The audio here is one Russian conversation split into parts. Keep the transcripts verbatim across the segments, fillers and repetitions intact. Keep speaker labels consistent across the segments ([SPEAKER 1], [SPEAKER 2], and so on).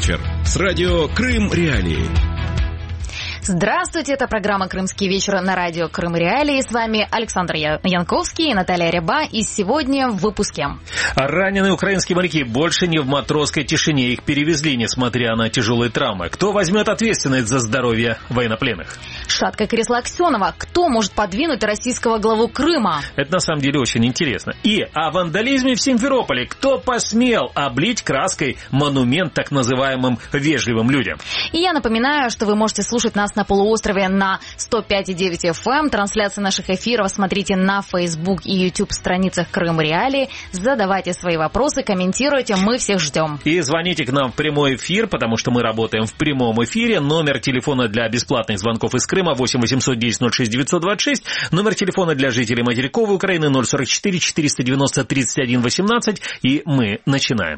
[SPEAKER 1] вечер» с радио «Крым Реалии».
[SPEAKER 2] Здравствуйте, это программа «Крымский вечер» на радио «Крым Реалии». С вами Александр Янковский и Наталья Ряба. И сегодня в выпуске.
[SPEAKER 3] Раненые украинские моряки больше не в матросской тишине. Их перевезли, несмотря на тяжелые травмы. Кто возьмет ответственность за здоровье военнопленных?
[SPEAKER 2] Шаткое кресло Аксенова. Кто может подвинуть российского главу Крыма?
[SPEAKER 3] Это на самом деле очень интересно. И о вандализме в Симферополе. Кто посмел облить краской монумент так называемым вежливым людям?
[SPEAKER 2] И я напоминаю, что вы можете слушать нас на полуострове на сто пять и девять эф эм. Трансляции наших эфиров смотрите на Facebook и YouTube страницах Крым Реалии. Задавайте свои вопросы, комментируйте, мы всех ждем.
[SPEAKER 3] И звоните к нам в прямой эфир, потому что мы работаем в прямом эфире. Номер телефона для бесплатных звонков из Крыма восемь восемьсот десять ноль шесть девятьсот двадцать шесть. Номер телефона для жителей материковой Украины ноль сорок четыре четыреста девяносто тридцать один восемнадцать. И мы начинаем.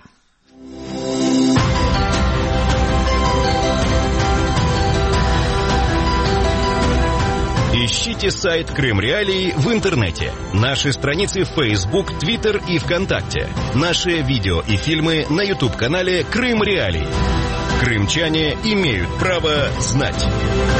[SPEAKER 1] Ищите сайт Крым Реалии в интернете. Наши страницы в Facebook, Twitter и ВКонтакте. Наши видео и фильмы на YouTube-канале Крым Реалии. Крымчане имеют право знать.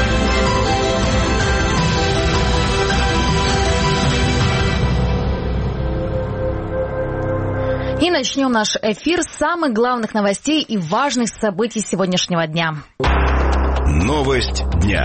[SPEAKER 2] И начнем наш эфир с самых главных новостей и важных событий сегодняшнего дня.
[SPEAKER 1] Новость дня.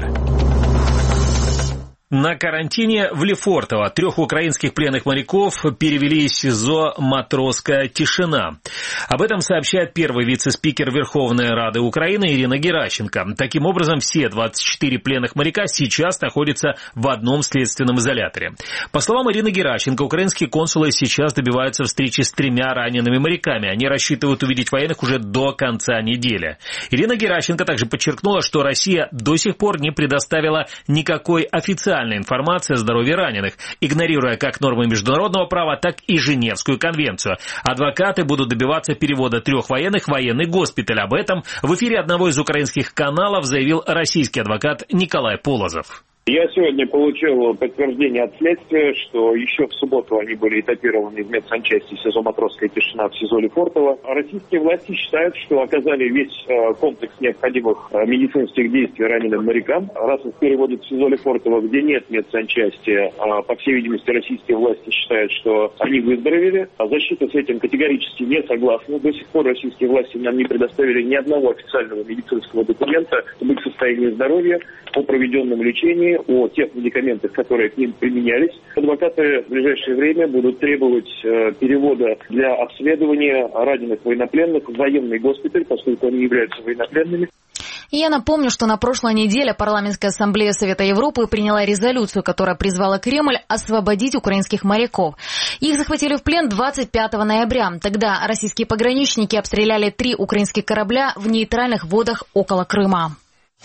[SPEAKER 3] На карантине в Лефортово трех украинских пленных моряков перевели из СИЗО «Матросская тишина». Об этом сообщает первый вице-спикер Верховной Рады Украины Ирина Геращенко. Таким образом, все двадцать четыре пленных моряка сейчас находятся в одном следственном изоляторе. По словам Ирины Геращенко, украинские консулы сейчас добиваются встречи с тремя ранеными моряками. Они рассчитывают увидеть военных уже до конца недели. Ирина Геращенко также подчеркнула, что Россия до сих пор не предоставила никакой официальной информация о здоровье раненых, игнорируя как нормы международного права, так и Женевскую конвенцию. Адвокаты будут добиваться перевода трех военных в военный госпиталь. Об этом в эфире одного из украинских каналов заявил российский адвокат Николай Полозов.
[SPEAKER 4] Я сегодня получил подтверждение от следствия, что еще в субботу они были этапированы в медсанчасти СИЗО «Матросская тишина» в СИЗО Лефортово. Российские власти считают, что оказали весь комплекс необходимых медицинских действий раненым морякам. Раз их переводят в СИЗО Лефортово, где нет медсанчасти, по всей видимости, российские власти считают, что они выздоровели. Защита с этим категорически не согласна. До сих пор российские власти нам не предоставили ни одного официального медицинского документа об их состоянии здоровья, о проведенном лечении, о тех медикаментах, которые к ним применялись. Адвокаты в ближайшее время будут требовать э, перевода для обследования раненых военнопленных в военный госпиталь, поскольку они являются военнопленными.
[SPEAKER 2] И я напомню, что на прошлой неделе Парламентская ассамблея Совета Европы приняла резолюцию, которая призвала Кремль освободить украинских моряков. Их захватили в плен двадцать пятого ноября. Тогда российские пограничники обстреляли три украинских корабля в нейтральных водах около Крыма.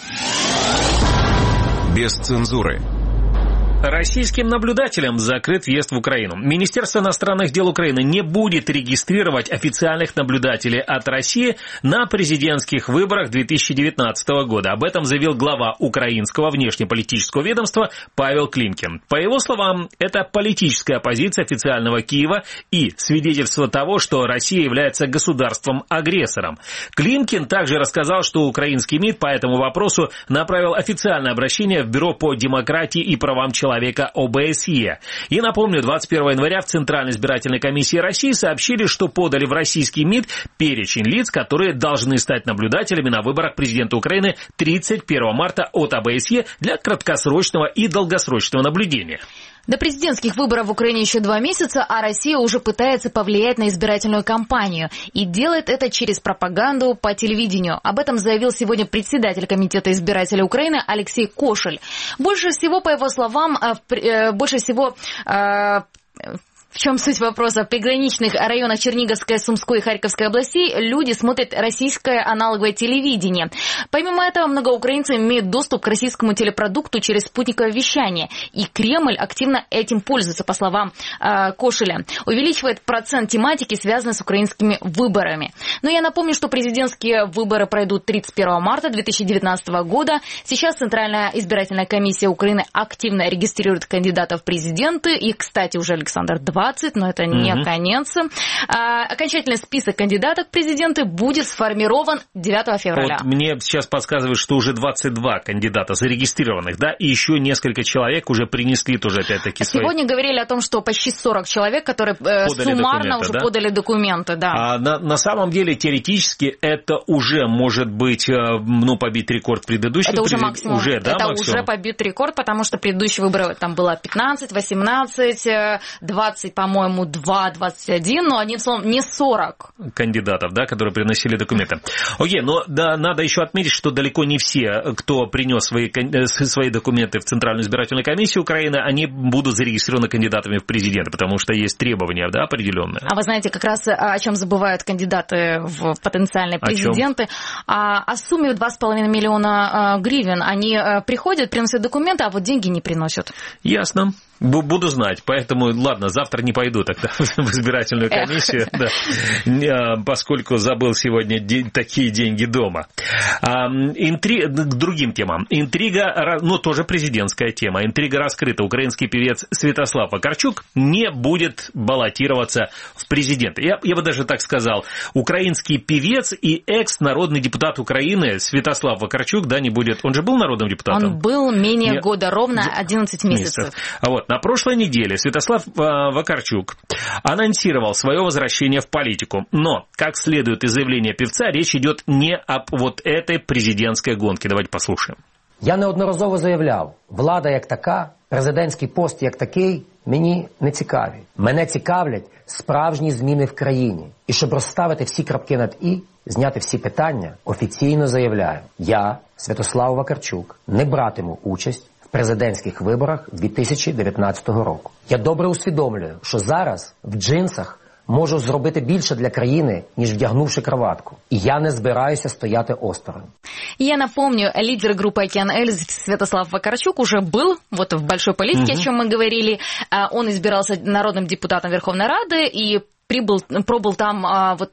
[SPEAKER 1] Без цензуры.
[SPEAKER 3] Российским наблюдателям закрыт въезд в Украину. Министерство иностранных дел Украины не будет регистрировать официальных наблюдателей от России на президентских выборах две тысячи девятнадцатого года. Об этом заявил глава украинского внешнеполитического ведомства Павел Климкин. По его словам, это политическая позиция официального Киева и свидетельство того, что Россия является государством-агрессором. Климкин также рассказал, что украинский МИД по этому вопросу направил официальное обращение в Бюро по демократии и правам человека человека о бэ эс е. И напомню, двадцать первого января в Центральной избирательной комиссии России сообщили, что подали в российский МИД перечень лиц, которые должны стать наблюдателями на выборах президента Украины тридцать первого марта от о бэ эс е для краткосрочного и долгосрочного наблюдения.
[SPEAKER 2] До президентских выборов в Украине еще два месяца, а Россия уже пытается повлиять на избирательную кампанию. И делает это через пропаганду по телевидению. Об этом заявил сегодня председатель Комитета избирателей Украины Алексей Кошель. Больше всего, по его словам, больше всего... В чем суть вопроса? В приграничных районах Черниговской, Сумской и Харьковской областей люди смотрят российское аналоговое телевидение. Помимо этого, много украинцев имеют доступ к российскому телепродукту через спутниковое вещание. И Кремль активно этим пользуется, по словам э, Кошеля. Увеличивает процент тематики, связанной с украинскими выборами. Но я напомню, что президентские выборы пройдут тридцать первого марта две тысячи девятнадцатого года. Сейчас Центральная избирательная комиссия Украины активно регистрирует кандидатов в президенты. Их, кстати, уже, Александр, два. двадцать, но это не угу. конец. А, окончательный список кандидатов в президенты будет сформирован девятого февраля.
[SPEAKER 3] Вот мне сейчас подсказывают, что уже двадцать два кандидата зарегистрированных, да, и еще несколько человек уже принесли тоже опять-таки свои...
[SPEAKER 2] Сегодня говорили о том, что почти сорок человек, которые э, суммарно уже да? подали документы, да.
[SPEAKER 3] А на, на самом деле, теоретически, это уже может быть, ну, побить рекорд предыдущих.
[SPEAKER 2] Это уже максимум.
[SPEAKER 3] Уже, да,
[SPEAKER 2] это
[SPEAKER 3] максимум?
[SPEAKER 2] уже побит рекорд, потому что предыдущие выборы там было пятнадцать, восемнадцать, двадцать, по-моему, два, двадцать один, но одним словом, не сорок.
[SPEAKER 3] Кандидатов, да, которые приносили документы. Окей, но да, надо еще отметить, что далеко не все, кто принес свои, свои документы в Центральную избирательную комиссию Украины, они будут зарегистрированы кандидатами в президенты, потому что есть требования, да, определенные.
[SPEAKER 2] А вы знаете, как раз о чем забывают кандидаты в потенциальные президенты? О, о сумме в два с половиной миллиона гривен. Они приходят, приносят документы, а вот деньги не приносят.
[SPEAKER 3] Ясно. Буду знать, поэтому, ладно, завтра не пойду тогда в избирательную комиссию, да, поскольку забыл сегодня де- такие деньги дома. А, интри... К другим темам. Интрига, ну, тоже президентская тема. Интрига раскрыта. Украинский певец Святослав Вакарчук не будет баллотироваться в президенты. Я, я бы даже так сказал. Украинский певец и экс-народный депутат Украины Святослав Вакарчук, да, не будет... Он же был народным депутатом?
[SPEAKER 2] Он был менее не... года, ровно одиннадцать месяцев. месяцев.
[SPEAKER 3] А вот. На прошлой неделе Святослав Вакарчук анонсировал свое возвращение в политику. Но, как следует из заявления певца, речь идет не об вот этой президентской гонке. Давайте послушаем.
[SPEAKER 5] Я неодноразово заявляв, влада як така, президентський пост як такий мені не цікаві. Мене цікавлять справжні зміни в країні. І щоб розставити всі крапки над «і», зняти всі питання, офіційно заявляю, я, Святослав Вакарчук, не братиму участь в президентських виборах дві тисячі дев'ятнадцятого року. Я добре усвідомлюю, що зараз в джинсах можу зробити більше для країни, ніж вдягнувши краватку. И я не збираюся стояти осторонь.
[SPEAKER 2] Я напомню, лидер группы «Океан Эльзы» Святослав Вакарчук уже был вот в большой политике, угу. о чем мы говорили. Он избирался народным депутатом Верховной Рады и прибыл, пробыл там, вот,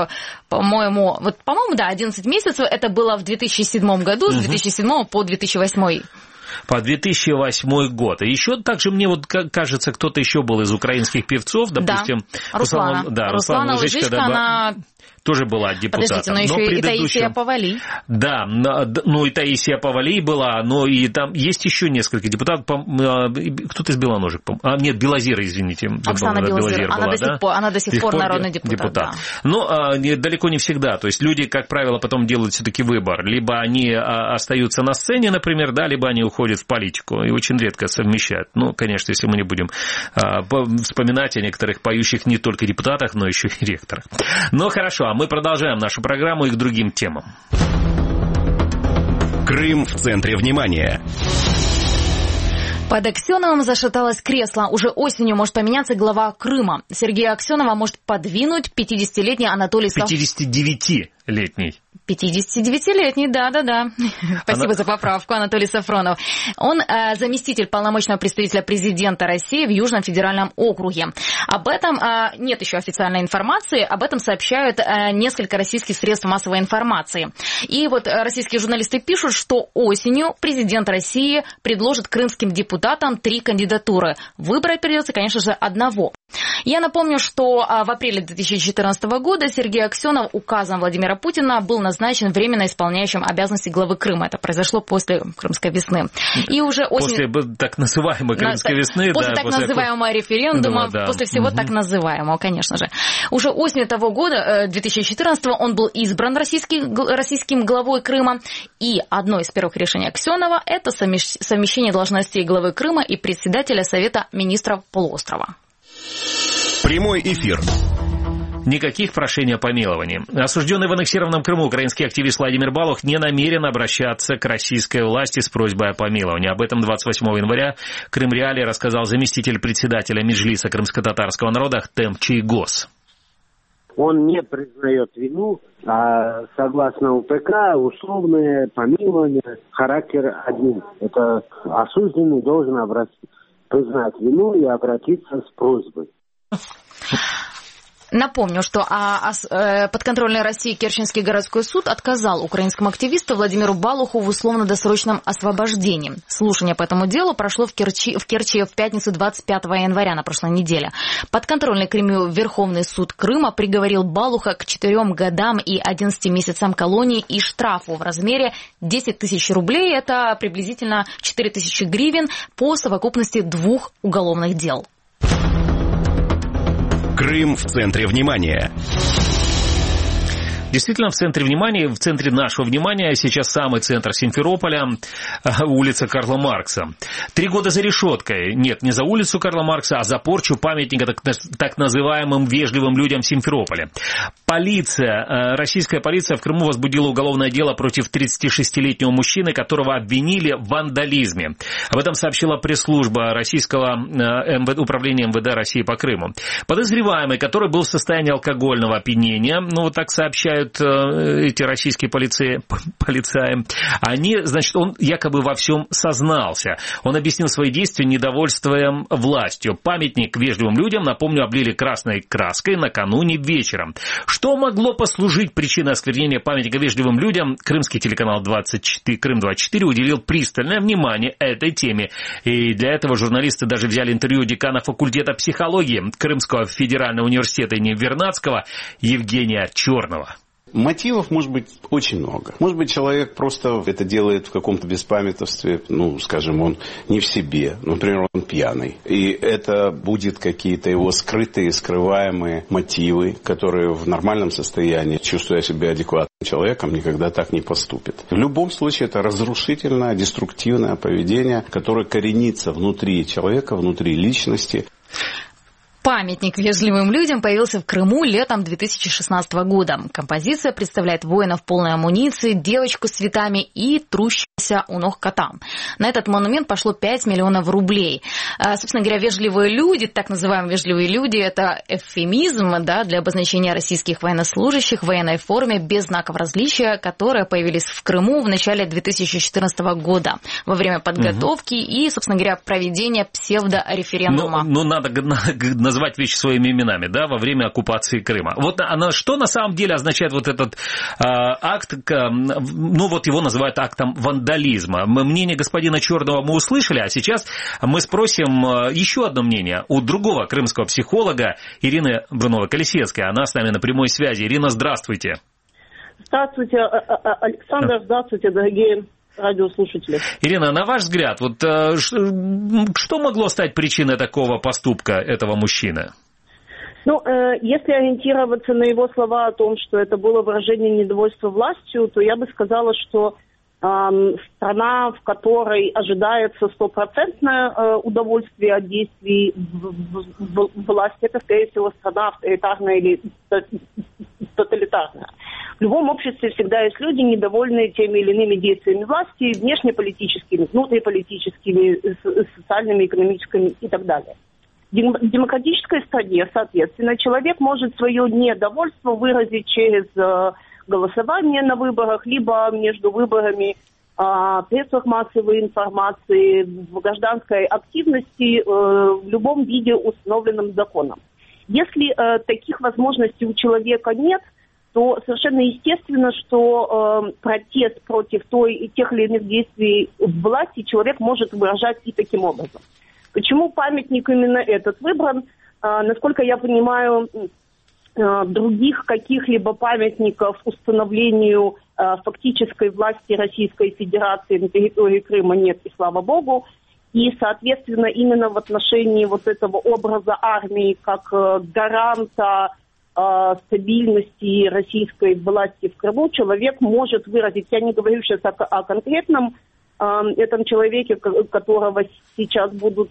[SPEAKER 2] по-моему, вот, по-моему, да, одиннадцать месяцев. Это было в две тысячи седьмом году, угу. с две тысячи седьмого по две тысячи восьмой.
[SPEAKER 3] По две тысячи восьмой год. И еще также мне вот кажется, кто-то еще был из украинских певцов, допустим.
[SPEAKER 2] Да, Руслана.
[SPEAKER 3] Да,
[SPEAKER 2] Руслана Лыжичка,
[SPEAKER 3] Лыжичка,
[SPEAKER 2] она...
[SPEAKER 3] тоже была депутатом.
[SPEAKER 2] Подождите, но еще но и Таисия Повалий.
[SPEAKER 3] Да, ну и Таисия Повалий была, но и там есть еще несколько депутатов. Кто-то из Белоножек, а нет, Белозира, извините.
[SPEAKER 2] Оксана Белозир, она, была, до да? пор, она до сих, сих пор народный депутат. депутат. Да.
[SPEAKER 3] Но а, не, далеко не всегда. То есть люди, как правило, потом делают все-таки выбор. Либо они а, остаются на сцене, например, да, либо они уходят в политику. И очень редко совмещают. Ну, конечно, если мы не будем а, вспоминать о некоторых поющих не только депутатах, но еще и ректорах. Но хорошо. Мы продолжаем нашу программу и к другим темам.
[SPEAKER 1] Крым в центре внимания.
[SPEAKER 2] Под Аксеновым зашаталось кресло. Уже осенью может поменяться глава Крыма. Сергея Аксенова может подвинуть пятидесятилетний Анатолий Сафронов.
[SPEAKER 3] пятидесятидевятилетний.
[SPEAKER 2] пятидесятидевятилетний, да-да-да. Спасибо
[SPEAKER 3] Она...
[SPEAKER 2] за поправку, Анатолий Сафронов. Он э, заместитель полномочного представителя президента России в Южном федеральном округе. Об этом э, нет еще официальной информации, об этом сообщают э, несколько российских средств массовой информации. И вот э, российские журналисты пишут, что осенью президент России предложит крымским депутатам три кандидатуры. Выбрать придется, конечно же, одного. Я напомню, что в апреле две тысячи четырнадцатого года Сергей Аксенов указом Владимира Путина был назначен временно исполняющим обязанности главы Крыма. Это произошло после Крымской весны. И уже осень...
[SPEAKER 3] После так называемой Крымской весны.
[SPEAKER 2] После
[SPEAKER 3] да,
[SPEAKER 2] так после... называемого референдума,
[SPEAKER 3] да, да.
[SPEAKER 2] после всего угу. так называемого, конечно же. Уже осенью того года, две тысячи четырнадцатого, он был избран российский, российским главой Крыма. И одно из первых решений Аксенова – это совмещение должностей главы Крыма и председателя Совета министров полуострова.
[SPEAKER 1] Прямой эфир.
[SPEAKER 3] Никаких прошений о помиловании. Осужденный в аннексированном Крыму украинский активист Владимир Балух не намерен обращаться к российской власти с просьбой о помиловании. Об этом двадцать восьмого января Крым Реалии рассказал заместитель председателя Меджлиса крымско-татарского народа Ахтем Чийгоз.
[SPEAKER 6] Он не признает вину, а согласно УПК условное помилование характер один. Это осужденный должен обратиться, признать вину и обратиться с просьбой.
[SPEAKER 2] Напомню, что а, а, подконтрольной России Керченский городской суд отказал украинскому активисту Владимиру Балуху в условно-досрочном освобождении. Слушание по этому делу прошло в Керчи в, Керчи в пятницу двадцать пятого января на прошлой неделе. Подконтрольный Кремлю Верховный суд Крыма приговорил Балуха к четырем годам и одиннадцати месяцам колонии и штрафу в размере десять тысяч рублей. Это приблизительно четыре тысячи гривен по совокупности двух уголовных дел.
[SPEAKER 1] Крым в центре внимания.
[SPEAKER 3] Действительно, в центре внимания, в центре нашего внимания сейчас самый центр Симферополя, улица Карла Маркса. Три года за решеткой. Нет, не за улицу Карла Маркса, а за порчу памятника так, так называемым вежливым людям Симферополя. Полиция, российская полиция в Крыму возбудила уголовное дело против тридцатишестилетнего мужчины, которого обвинили в вандализме. Об этом сообщила пресс-служба российского управления эм вэ дэ России по Крыму. Подозреваемый, который был в состоянии алкогольного опьянения, ну вот так сообщают эти российские полиции, полицаи, они, значит, он якобы во всем сознался. Он объяснил свои действия недовольством властью. Памятник вежливым людям, напомню, облили красной краской накануне вечером. Что могло послужить причиной осквернения памятника вежливым людям? Крымский телеканал двадцать четыре, Крым двадцать четыре уделил пристальное внимание этой теме. И для этого журналисты даже взяли интервью декана факультета психологии Крымского федерального университета имени Вернадского Евгения Черного.
[SPEAKER 7] Мотивов может быть очень много. Может быть, человек просто это делает в каком-то беспамятстве, ну, скажем, он не в себе, например, он пьяный. И это будет какие-то его скрытые, скрываемые мотивы, которые в нормальном состоянии, чувствуя себя адекватным человеком, никогда так не поступит. В любом случае, это разрушительное, деструктивное поведение, которое коренится внутри человека, внутри личности.
[SPEAKER 2] Памятник вежливым людям появился в Крыму летом две тысячи шестнадцатого года. Композиция представляет воина в полной амуниции, девочку с цветами и трущегося у ног кота. На этот монумент пошло пять миллионов рублей. А, собственно говоря, вежливые люди, так называемые вежливые люди, это эвфемизм, да, для обозначения российских военнослужащих в военной форме без знаков различия, которые появились в Крыму в начале две тысячи четырнадцатого года во время подготовки угу. и, собственно говоря, проведения псевдореферендума.
[SPEAKER 3] Ну, ну надо назвать вещи своими именами, да, во время оккупации Крыма. Вот она, что на самом деле означает вот этот э, акт, э, ну вот его называют актом вандализма. Мнение господина Черного мы услышали, а сейчас мы спросим э, еще одно мнение у другого крымского психолога Ирины Бруновой-Колесецкой. Она с нами на прямой связи. Ирина, здравствуйте.
[SPEAKER 8] Здравствуйте, Александр, здравствуйте, дорогие радиослушатели.
[SPEAKER 3] Ирина, на ваш взгляд, вот э, что могло стать причиной такого поступка этого мужчины?
[SPEAKER 8] Ну, э, если ориентироваться на его слова о том, что это было выражение недовольства властью, то я бы сказала, что э, страна, в которой ожидается стопроцентное э, удовольствие от действий в, в, в власти, это, скорее всего, страна авторитарная или тоталитарная. В любом обществе всегда есть люди, недовольные теми или иными действиями власти, внешнеполитическими, внутриполитическими, социальными, экономическими и так далее. В демократической стране, соответственно, человек может свое недовольство выразить через голосование на выборах, либо между выборами в средствах массовой информации, в гражданской активности, в любом виде, установленном законом. Если таких возможностей у человека нет, то совершенно естественно, что э, протест против той, тех или иных действий власти человек может выражать и таким образом. Почему памятник именно этот выбран? Э, насколько я понимаю, э, других каких-либо памятников установлению э, фактической власти Российской Федерации на территории Крыма нет, и слава богу. И, соответственно, именно в отношении вот этого образа армии как э, гаранта стабильности российской власти в Крыму человек может выразить. Я не говорю сейчас о, о конкретном э, этом человеке, которого сейчас будут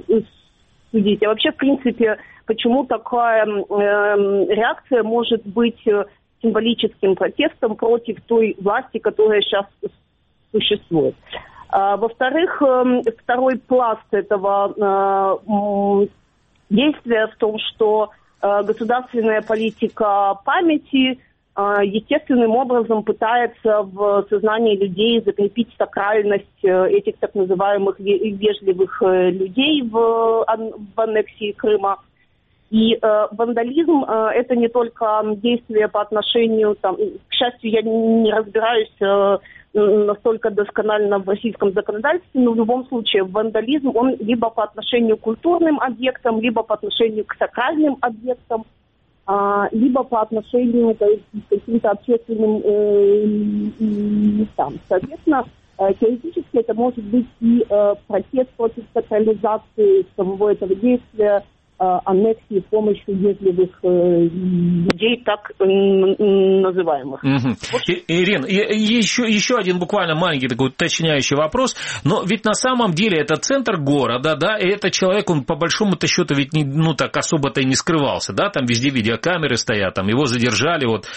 [SPEAKER 8] судить. А вообще, в принципе, почему такая э, реакция может быть символическим протестом против той власти, которая сейчас существует. А, во-вторых, э, второй пласт этого э, действия в том, что государственная политика памяти естественным образом пытается в сознании людей закрепить сакральность этих так называемых вежливых людей в, в аннексии Крыма. И э, вандализм э, это не только действие по отношению, там, к счастью, я не разбираюсь э, настолько досконально в российском законодательстве, но в любом случае вандализм, он либо по отношению к культурным объектам, либо по отношению к сакральным объектам, э, либо по отношению к каким-то общественным э, местам. Соответственно, э, теоретически это может быть и э, протест против сакрализации самого этого действия, аннексии с помощью вежливых э, людей, так э, называемых.
[SPEAKER 3] Угу.
[SPEAKER 8] Вот.
[SPEAKER 3] Ирина, еще, еще один буквально маленький такой уточняющий вопрос, но ведь на самом деле это центр города, да, и этот человек, он по большому-то счету ведь не, ну так особо-то и не скрывался, да, там везде видеокамеры стоят, там его задержали, вот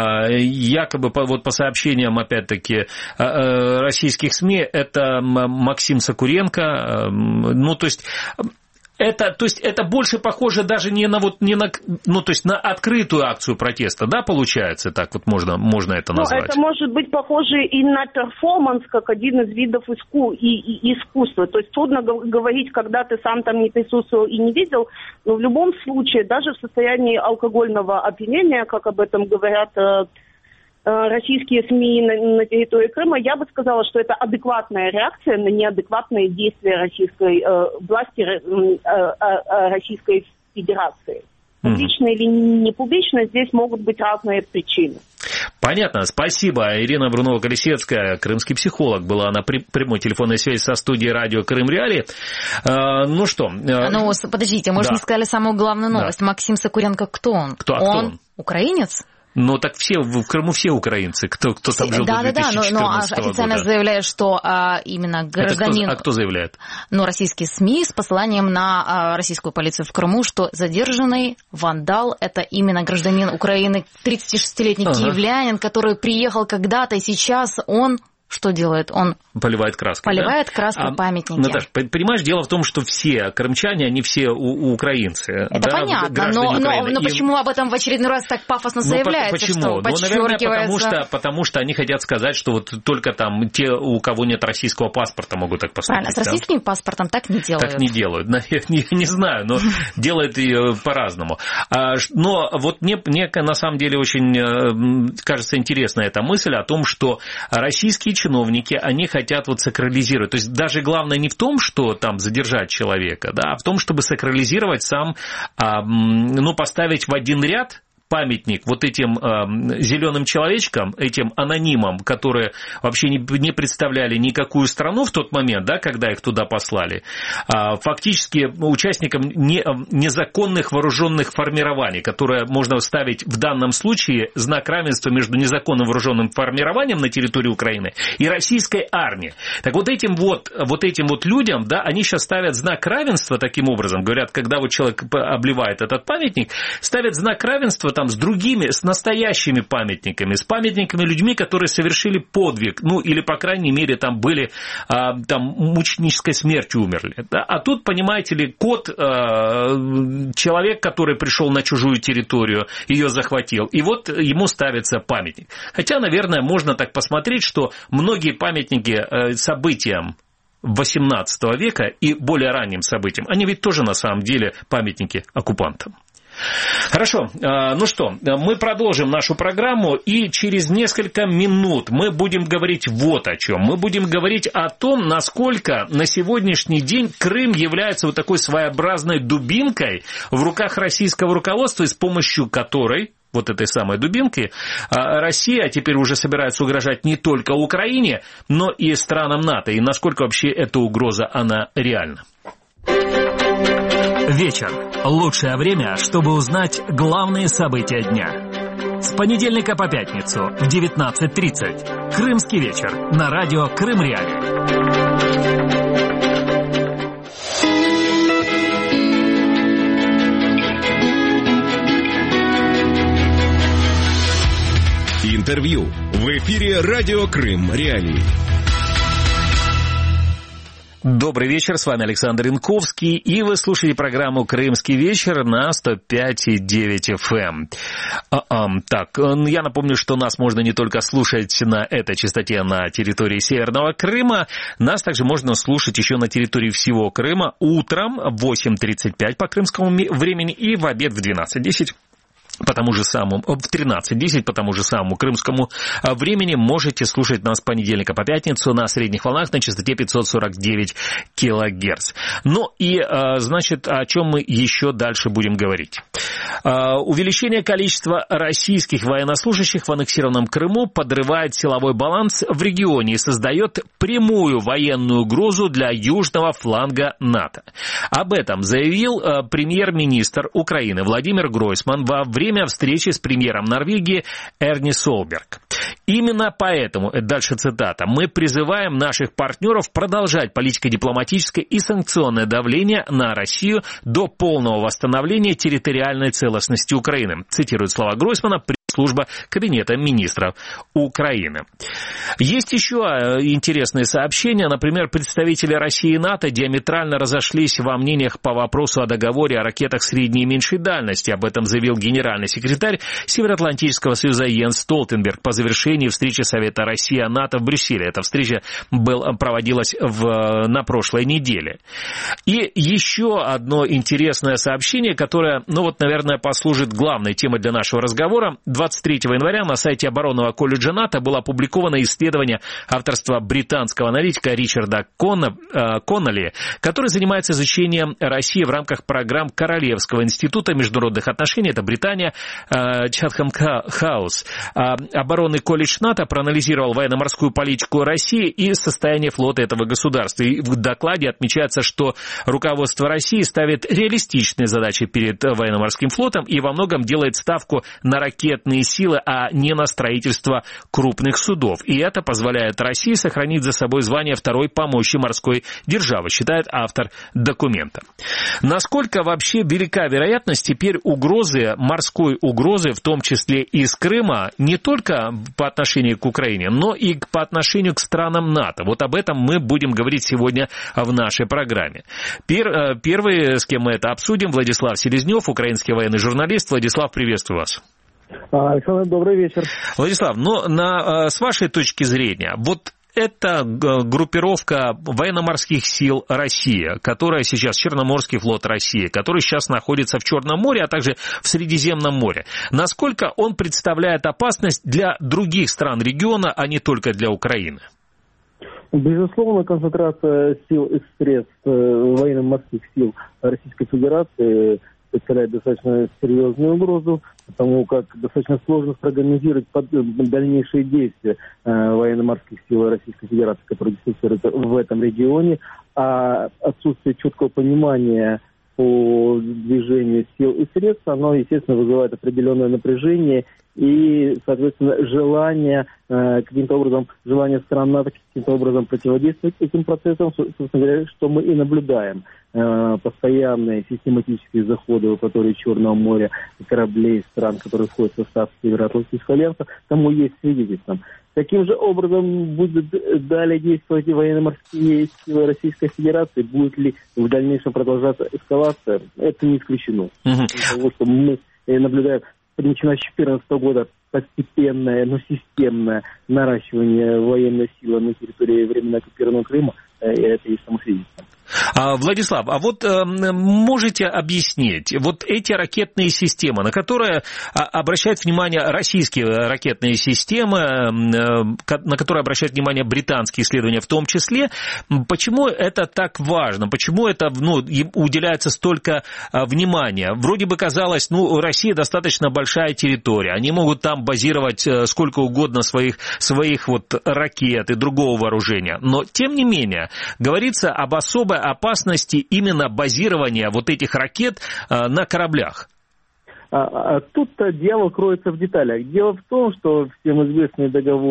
[SPEAKER 3] якобы по, вот по сообщениям, опять-таки, российских СМИ, это Максим Сокуренко, ну то есть... Это, то есть, это больше похоже даже не на, вот, не на, ну, то есть, на открытую акцию протеста, да, получается, так вот можно, можно это назвать?
[SPEAKER 8] Ну, это может быть похоже и на перформанс, как один из видов иску, и, и искусства. То есть, трудно говорить, когда ты сам там не присутствовал и не видел, но в любом случае, даже в состоянии алкогольного опьянения, как об этом говорят российские СМИ на, на территории Крыма, я бы сказала, что это адекватная реакция на неадекватные действия российской э, власти, э, э, Российской Федерации. Публично mm-hmm. или не публично, здесь могут быть разные причины.
[SPEAKER 3] Понятно. Спасибо. Ирина Брунова-Колесецкая, крымский психолог, была на прямой телефонной связи со студией радио Крым Реалии. А, ну что?
[SPEAKER 2] Ну, подождите, мы же
[SPEAKER 3] да.
[SPEAKER 2] не сказали самую главную новость. Да. Максим Сокуренко, кто он?
[SPEAKER 3] Кто, а
[SPEAKER 2] он,
[SPEAKER 3] кто он?
[SPEAKER 2] Украинец?
[SPEAKER 3] Ну, так все, в Крыму все украинцы, кто, кто там жил
[SPEAKER 2] да,
[SPEAKER 3] до две тысячи четырнадцатого года.
[SPEAKER 2] Да, да, но официально
[SPEAKER 3] года.
[SPEAKER 2] заявляет, что а, именно гражданин...
[SPEAKER 3] Кто, а кто заявляет?
[SPEAKER 2] Ну, российские СМИ с посыланием на а, российскую полицию в Крыму, что задержанный вандал – это именно гражданин Украины, тридцатишестилетний ага. киевлянин, который приехал когда-то, и сейчас он... Что делает? Он
[SPEAKER 3] поливает краской.
[SPEAKER 2] Поливает
[SPEAKER 3] да?
[SPEAKER 2] краской а, памятники.
[SPEAKER 3] Наташа, понимаешь, дело в том, что все крымчане, они все у, у украинцы.
[SPEAKER 2] Это
[SPEAKER 3] да,
[SPEAKER 2] понятно, но, но, но
[SPEAKER 3] и...
[SPEAKER 2] почему об этом в очередной раз так пафосно заявляется?
[SPEAKER 3] Почему?
[SPEAKER 2] Что
[SPEAKER 3] ну, наверное, потому что, потому что они хотят сказать, что вот только там те, у кого нет российского паспорта, могут так поступить.
[SPEAKER 2] Правильно, с российским да? паспортом так не делают.
[SPEAKER 3] Так не делают. Я не, не знаю, но делают и по-разному. Но вот мне, мне на самом деле очень кажется интересна эта мысль о том, что российские чиновники, они хотят вот сакрализировать. То есть даже главное не в том, что там задержать человека, да, а в том, чтобы сакрализировать сам, ну, поставить в один ряд памятник вот этим э, зеленым человечкам, этим анонимам, которые вообще не, не представляли никакую страну в тот момент, да, когда их туда послали, э, фактически участникам не, незаконных вооруженных формирований, которые можно ставить в данном случае знак равенства между незаконным вооруженным формированием на территории Украины и российской армией. Так вот этим вот, вот этим вот людям, да, они сейчас ставят знак равенства таким образом, говорят, когда вот человек обливает этот памятник, ставят знак равенства там с другими, с настоящими памятниками, с памятниками людьми, которые совершили подвиг, ну, или, по крайней мере, там были, а, там, мученической смертью умерли. Да? А тут, понимаете ли, кот, а, человек, который пришел на чужую территорию, ее захватил, и вот ему ставится памятник. Хотя, наверное, можно так посмотреть, что многие памятники событиям восемнадцатого века и более ранним событиям, они ведь тоже, на самом деле, памятники оккупантам. Хорошо, ну что, мы продолжим нашу программу, и через несколько минут мы будем говорить вот о чем. Мы будем говорить о том, насколько на сегодняшний день Крым является вот такой своеобразной дубинкой в руках российского руководства, и с помощью которой, вот этой самой дубинки, Россия теперь уже собирается угрожать не только Украине, но и странам НАТО, и насколько вообще эта угроза, она реальна.
[SPEAKER 9] Вечер. Лучшее время, чтобы узнать главные события дня. С понедельника по пятницу в девятнадцать тридцать. Крымский вечер на радио Крым Реалии.
[SPEAKER 1] Интервью в эфире радио Крым Реалии.
[SPEAKER 3] Добрый вечер, с вами Александр Янковский, и вы слушаете программу «Крымский вечер» на сто пять и девять эф эм. Так, я напомню, что нас можно не только слушать на этой частоте на территории Северного Крыма, нас также можно слушать еще на территории всего Крыма утром в восемь тридцать пять по крымскому времени и в обед в двенадцать десять. По тому же самому, в тринадцать десять по тому же самому крымскому времени можете слушать нас с понедельника по пятницу на средних волнах на частоте пятьсот сорок девять килогерц. Ну и, значит, о чем мы еще дальше будем говорить. Увеличение количества российских военнослужащих в аннексированном Крыму подрывает силовой баланс в регионе и создает прямую военную угрозу для южного фланга НАТО. Об этом заявил премьер-министр Украины Владимир Гройсман во время встречи с премьером Норвегии Эрни Солберг. Именно поэтому, дальше цитата, мы призываем наших партнеров продолжать политико-дипломатическое и санкционное давление на Россию до полного восстановления территориальной целостности Украины. Цитирует слова Гройсмана служба Кабинета министров Украины. Есть еще интересные сообщения. Например, представители России и НАТО диаметрально разошлись во мнениях по вопросу о договоре о ракетах средней и меньшей дальности. Об этом заявил генеральный секретарь Североатлантического союза Йенс Столтенберг по завершении встречи Совета России и НАТО в Брюсселе. Эта встреча был, проводилась в, на прошлой неделе. И еще одно интересное сообщение, которое, ну вот, наверное, послужит главной темой для нашего разговора. двадцать третьего января на сайте оборонного колледжа НАТО было опубликовано исследование авторства британского аналитика Ричарда Коннелли, который занимается изучением России в рамках программ Королевского института международных отношений, это Британия, Чатхэм Хаус. Оборонный колледж НАТО проанализировал военно-морскую политику России и состояние флота этого государства. И в докладе отмечается, что руководство России ставит реалистичные задачи перед военно-морским флотом и во многом делает ставку на ракетные силы, а не на строительство крупных судов. И это позволяет России сохранить за собой звание второй по мощи морской державы, считает автор документа. Насколько вообще велика вероятность теперь угрозы, морской угрозы, в том числе из Крыма, не только по отношению к Украине, но и по отношению к странам НАТО? Вот об этом мы будем говорить сегодня в нашей программе. Пер, первый, с кем мы это обсудим, Владислав Селезнев, украинский военный журналист. Владислав, приветствую вас.
[SPEAKER 10] Александр, добрый вечер.
[SPEAKER 3] Владислав, ну, на, с вашей точки зрения, вот эта группировка военно-морских сил России, которая сейчас, Черноморский флот России, который сейчас находится в Черном море, а также в Средиземном море, насколько он представляет опасность для других стран региона, а не только для Украины?
[SPEAKER 10] Безусловно, концентрация сил и средств военно-морских сил Российской Федерации представляет достаточно серьезную угрозу, потому как достаточно сложно спрогнозировать дальнейшие действия э, военно-морских сил Российской Федерации, которые дислоцируются в этом регионе, а отсутствие четкого понимания по движению сил и средств, оно, естественно, вызывает определенное напряжение и, соответственно, желание э, каким-то образом, желание стран НАТО каким-то образом противодействовать этим процессам, собственно говоря, что мы и наблюдаем. Э, постоянные систематические заходы в акватории Черного моря кораблей стран, которые входят в состав Североатлантического альянса, тому есть свидетельством. Каким же образом будут далее действовать военно-морские силы Российской Федерации? Будет ли в дальнейшем продолжаться эскалация? Это не исключено. Uh-huh. Потому что мы наблюдаем, начиная с две тысячи четырнадцатого года, постепенное, но системное наращивание военной силы на территории временно оккупированного Крыма. Это есть самосвидетельство.
[SPEAKER 3] Владислав, а вот э, можете объяснить, вот эти ракетные системы, на которые обращают внимание российские ракетные системы, э, на которые обращают внимание британские исследования в том числе, почему это так важно, почему это, ну, им уделяется столько э, внимания? Вроде бы казалось, ну, Россия достаточно большая территория, они могут там базировать э, сколько угодно своих, своих вот ракет и другого вооружения, но тем не менее говорится об особой опасности именно базирования вот этих ракет а, на кораблях?
[SPEAKER 10] А, а тут-то дьявол кроется в деталях. Дело в том, что всем известный договор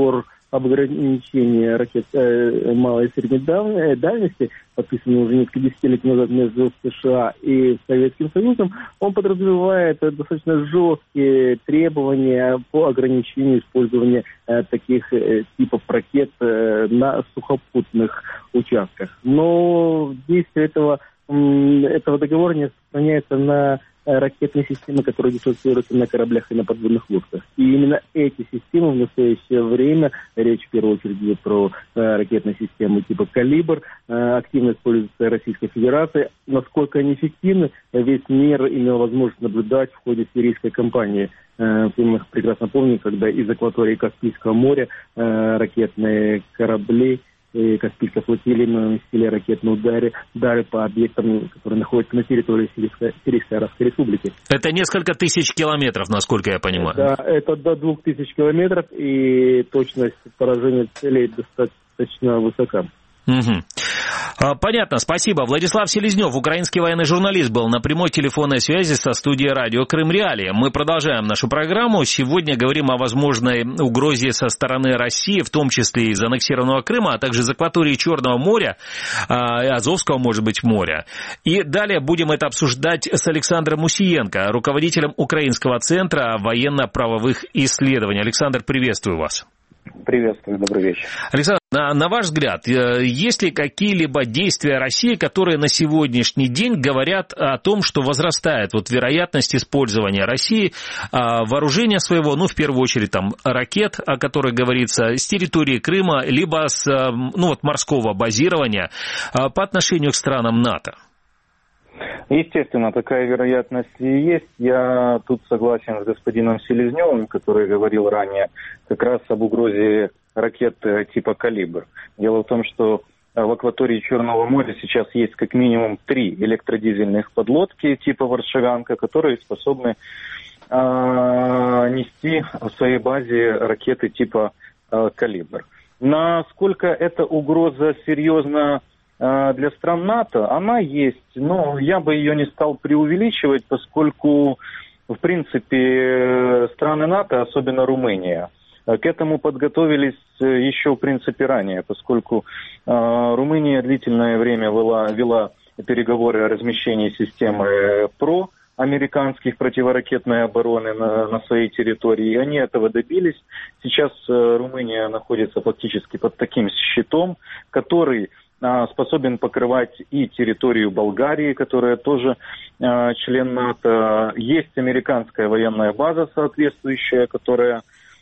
[SPEAKER 10] об ограничении ракет э, малой и средней дальности, подписанный уже несколько десятилетий назад между США и Советским Союзом, он подразумевает достаточно жесткие требования по ограничению использования э, таких э, типов ракет э, на сухопутных участках. Но действие этого, э, этого договора не распространяется на ракетные системы, которые дислоцируются на кораблях и на подводных лодках. И именно эти системы в настоящее время, речь в первую очередь идет про э, ракетные системы типа «Калибр», э, активно используются Российской Федерацией. Насколько они эффективны, весь мир имел возможность наблюдать в ходе сирийской кампании. Э, мы прекрасно помним, когда из акватории Каспийского моря э, ракетные корабли Каспийской флотилии наносили ракетные удары, удары по объектам, которые находятся на территории Сирийской, Сирийской Арабской Республики.
[SPEAKER 3] Это несколько тысяч километров, насколько я понимаю.
[SPEAKER 10] Да, это до двух тысяч километров, и точность поражения целей достаточно высока.
[SPEAKER 3] Угу. Понятно, спасибо. Владислав Селезнев, украинский военный журналист, был на прямой телефонной связи со студией радио Крым Реалии. Мы продолжаем нашу программу. Сегодня говорим о возможной угрозе со стороны России, в том числе из аннексированного Крыма, а также из акватории Черного моря, Азовского, может быть, моря. И далее будем это обсуждать с Александром Мусиенко, руководителем Украинского центра военно-правовых исследований. Александр, приветствую вас.
[SPEAKER 11] Приветствую, добрый вечер.
[SPEAKER 3] Александр, на, на ваш взгляд, есть ли какие-либо действия России, которые на сегодняшний день говорят о том, что возрастает вот вероятность использования России а, вооружения своего, ну, в первую очередь, там, ракет, о которых говорится, с территории Крыма, либо с, ну, вот, морского базирования а, по отношению к странам НАТО?
[SPEAKER 11] Естественно, такая вероятность и есть. Я тут согласен с господином Селезневым, который говорил ранее как раз об угрозе ракет типа «Калибр». Дело в том, что в акватории Черного моря сейчас есть как минимум три электродизельных подлодки типа «Варшавянка», которые способны э, нести в своей базе ракеты типа э, «Калибр». Насколько эта угроза серьезна для стран НАТО, она есть, но я бы ее не стал преувеличивать, поскольку, в принципе, страны НАТО, особенно Румыния, к этому подготовились еще, в принципе, ранее, поскольку Румыния длительное время вела, вела переговоры о размещении системы ПРО, американских противоракетной обороны на, на своей территории, и они этого добились. Сейчас Румыния находится фактически под таким щитом, который способен покрывать и территорию Болгарии, которая тоже э, член НАТО. Есть американская военная база соответствующая, которая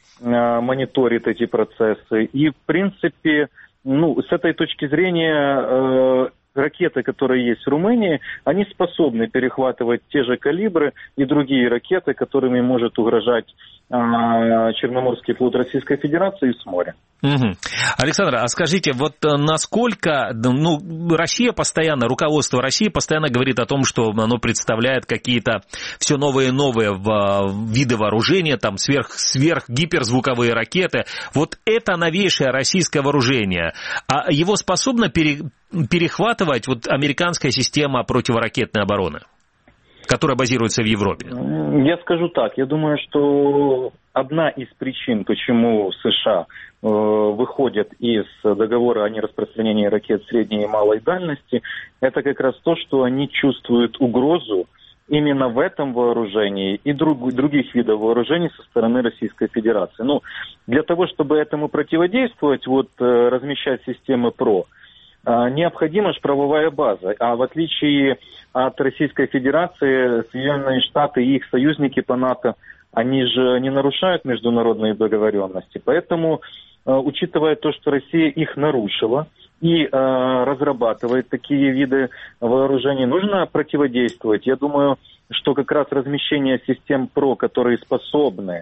[SPEAKER 11] э, мониторит эти процессы. И, в принципе, ну, с этой точки зрения, э, ракеты, которые есть в Румынии, они способны перехватывать те же «Калибры» и другие ракеты, которыми может угрожать э, Черноморский флот Российской Федерации с моря.
[SPEAKER 3] Угу. Александр, а скажите, вот насколько, ну, Россия постоянно, руководство России постоянно говорит о том, что оно представляет какие-то все новые и новые виды вооружения, там, сверх, сверх гиперзвуковые ракеты. Вот это новейшее российское вооружение, а его способно пере, перехватывать вот американская система противоракетной обороны, которая базируется в Европе?
[SPEAKER 11] Я скажу так, я думаю, что одна из причин, почему США э, выходят из договора о нераспространении ракет средней и малой дальности, это как раз то, что они чувствуют угрозу именно в этом вооружении и друг, других видов вооружений со стороны Российской Федерации. Ну, для того, чтобы этому противодействовать, вот э, размещать системы ПРО, необходима же правовая база. А в отличие от Российской Федерации, Соединенные Штаты и их союзники по НАТО, они же не нарушают международные договоренности. Поэтому, учитывая то, что Россия их нарушила и разрабатывает такие виды вооружений, нужно противодействовать. Я думаю, что как раз размещение систем ПРО, которые способны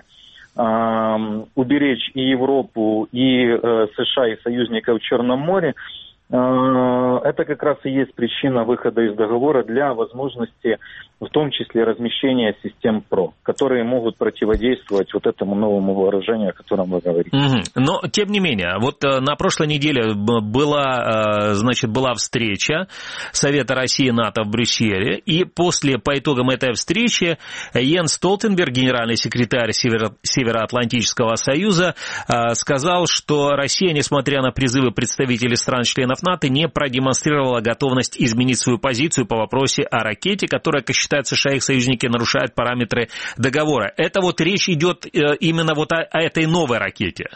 [SPEAKER 11] уберечь и Европу, и США, и союзников в Черном море, это как раз и есть причина выхода из договора для возможности, в том числе, размещения систем ПРО, которые могут противодействовать вот этому новому вооружению, о котором вы говорите.
[SPEAKER 3] Угу. Но, тем не менее, вот на прошлой неделе была, значит, была встреча Совета России и НАТО в Брюсселе, и после, по итогам этой встречи, Йенс Столтенберг, генеральный секретарь Северо- Североатлантического союза, сказал, что Россия, несмотря на призывы представителей стран-членов НАТО, не продемонстрировала готовность изменить свою позицию по вопросе о ракете, которая, как считают США и их союзники, нарушает параметры договора. Это вот речь идет именно вот о, о этой новой ракете.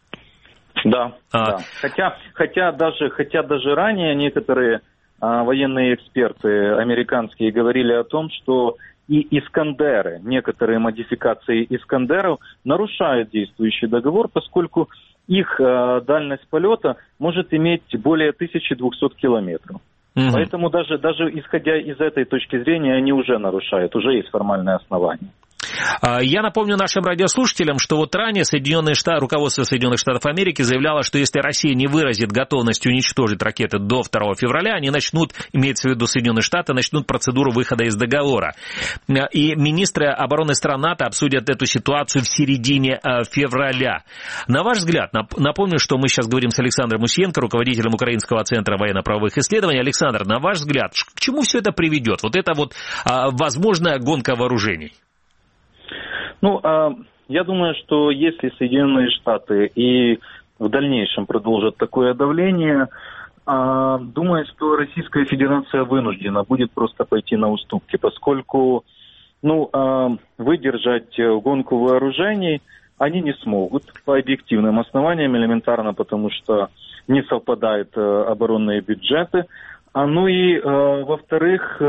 [SPEAKER 11] Да,
[SPEAKER 3] а.
[SPEAKER 11] да. Хотя, хотя, даже, хотя даже ранее некоторые а, военные эксперты американские говорили о том, что и «Искандеры», некоторые модификации «Искандеров» нарушают действующий договор, поскольку их э, дальность полета может иметь более тысячи двухсот километров. Угу. Поэтому даже, даже исходя из этой точки зрения, они уже нарушают, уже есть формальное основание.
[SPEAKER 3] Я напомню нашим радиослушателям, что вот ранее Соединенные Штаты, руководство Соединенных Штатов Америки заявляло, что если Россия не выразит готовность уничтожить ракеты до второго февраля, они начнут, имеется в виду Соединенные Штаты, начнут процедуру выхода из договора. И министры обороны стран НАТО обсудят эту ситуацию в середине февраля. На ваш взгляд, напомню, что мы сейчас говорим с Александром Мусиенко, руководителем Украинского центра военно-правовых исследований. Александр, на ваш взгляд, к чему все это приведет? Вот это вот возможная гонка вооружений.
[SPEAKER 11] Ну, я думаю, что если Соединенные Штаты и в дальнейшем продолжат такое давление, думаю, что Российская Федерация вынуждена будет просто пойти на уступки, поскольку, ну, выдержать гонку вооружений они не смогут по объективным основаниям, элементарно потому, что не совпадают оборонные бюджеты. А ну и, во-вторых,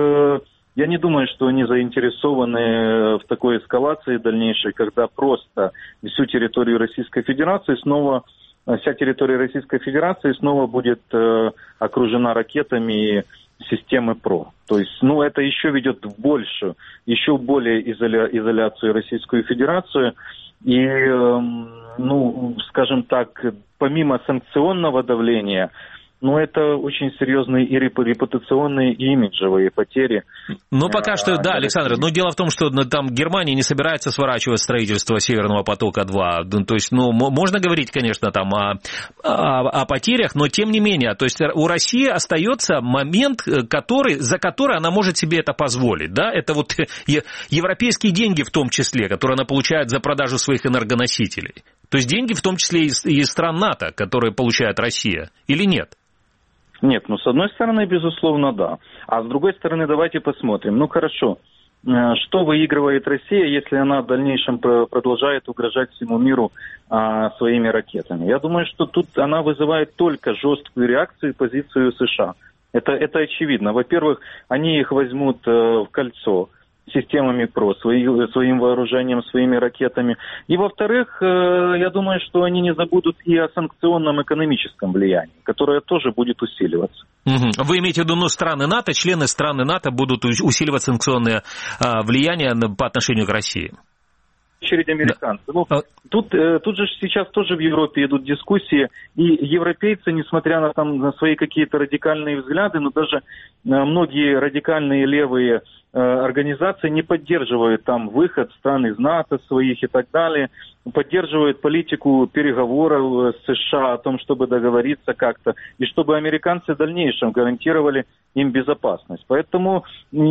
[SPEAKER 11] я не думаю, что они заинтересованы в такой эскалации дальнейшей, когда просто всю территорию Российской Федерации снова, вся территория Российской Федерации снова будет э, окружена ракетами системы ПРО. То есть, ну, это еще ведет в большую, еще более изоля, изоляцию Российскую Федерацию. И, э, ну, скажем так, помимо санкционного давления, но это очень серьезные и репутационные, и имиджевые потери.
[SPEAKER 3] Ну, пока что, да, Александр, но дело в том, что там Германия не собирается сворачивать строительство Северного потока-два. То есть, ну, можно говорить, конечно, там о, о, о потерях, но тем не менее, то есть у России остается момент, который, за который она может себе это позволить, да, это вот европейские деньги в том числе, которые она получает за продажу своих энергоносителей. То есть деньги в том числе из, из стран НАТО, которые получает Россия, или нет?
[SPEAKER 11] Нет, ну, с одной стороны, безусловно, да. А с другой стороны, давайте посмотрим. Ну, хорошо, что выигрывает Россия, если она в дальнейшем продолжает угрожать всему миру а, своими ракетами? Я думаю, что тут она вызывает только жесткую реакцию и позицию США. Это, это очевидно. Во-первых, они их возьмут э, в кольцо системами ПРО, свои, своим вооружением, своими ракетами. И, во-вторых, я думаю, что они не забудут и о санкционном экономическом влиянии, которое тоже будет усиливаться.
[SPEAKER 3] Угу. Вы имеете в виду, ну, страны НАТО, члены страны НАТО будут усиливать санкционное а, влияние по отношению к России?
[SPEAKER 11] В очередь американцы. Да. Ну, тут, тут же сейчас тоже в Европе идут дискуссии, и европейцы, несмотря на, там, на свои какие-то радикальные взгляды, но даже многие радикальные левые организации не поддерживают там выход стран из НАТО своих и так далее, поддерживают политику переговоров с США о том, чтобы договориться как-то, и чтобы американцы в дальнейшем гарантировали им безопасность. Поэтому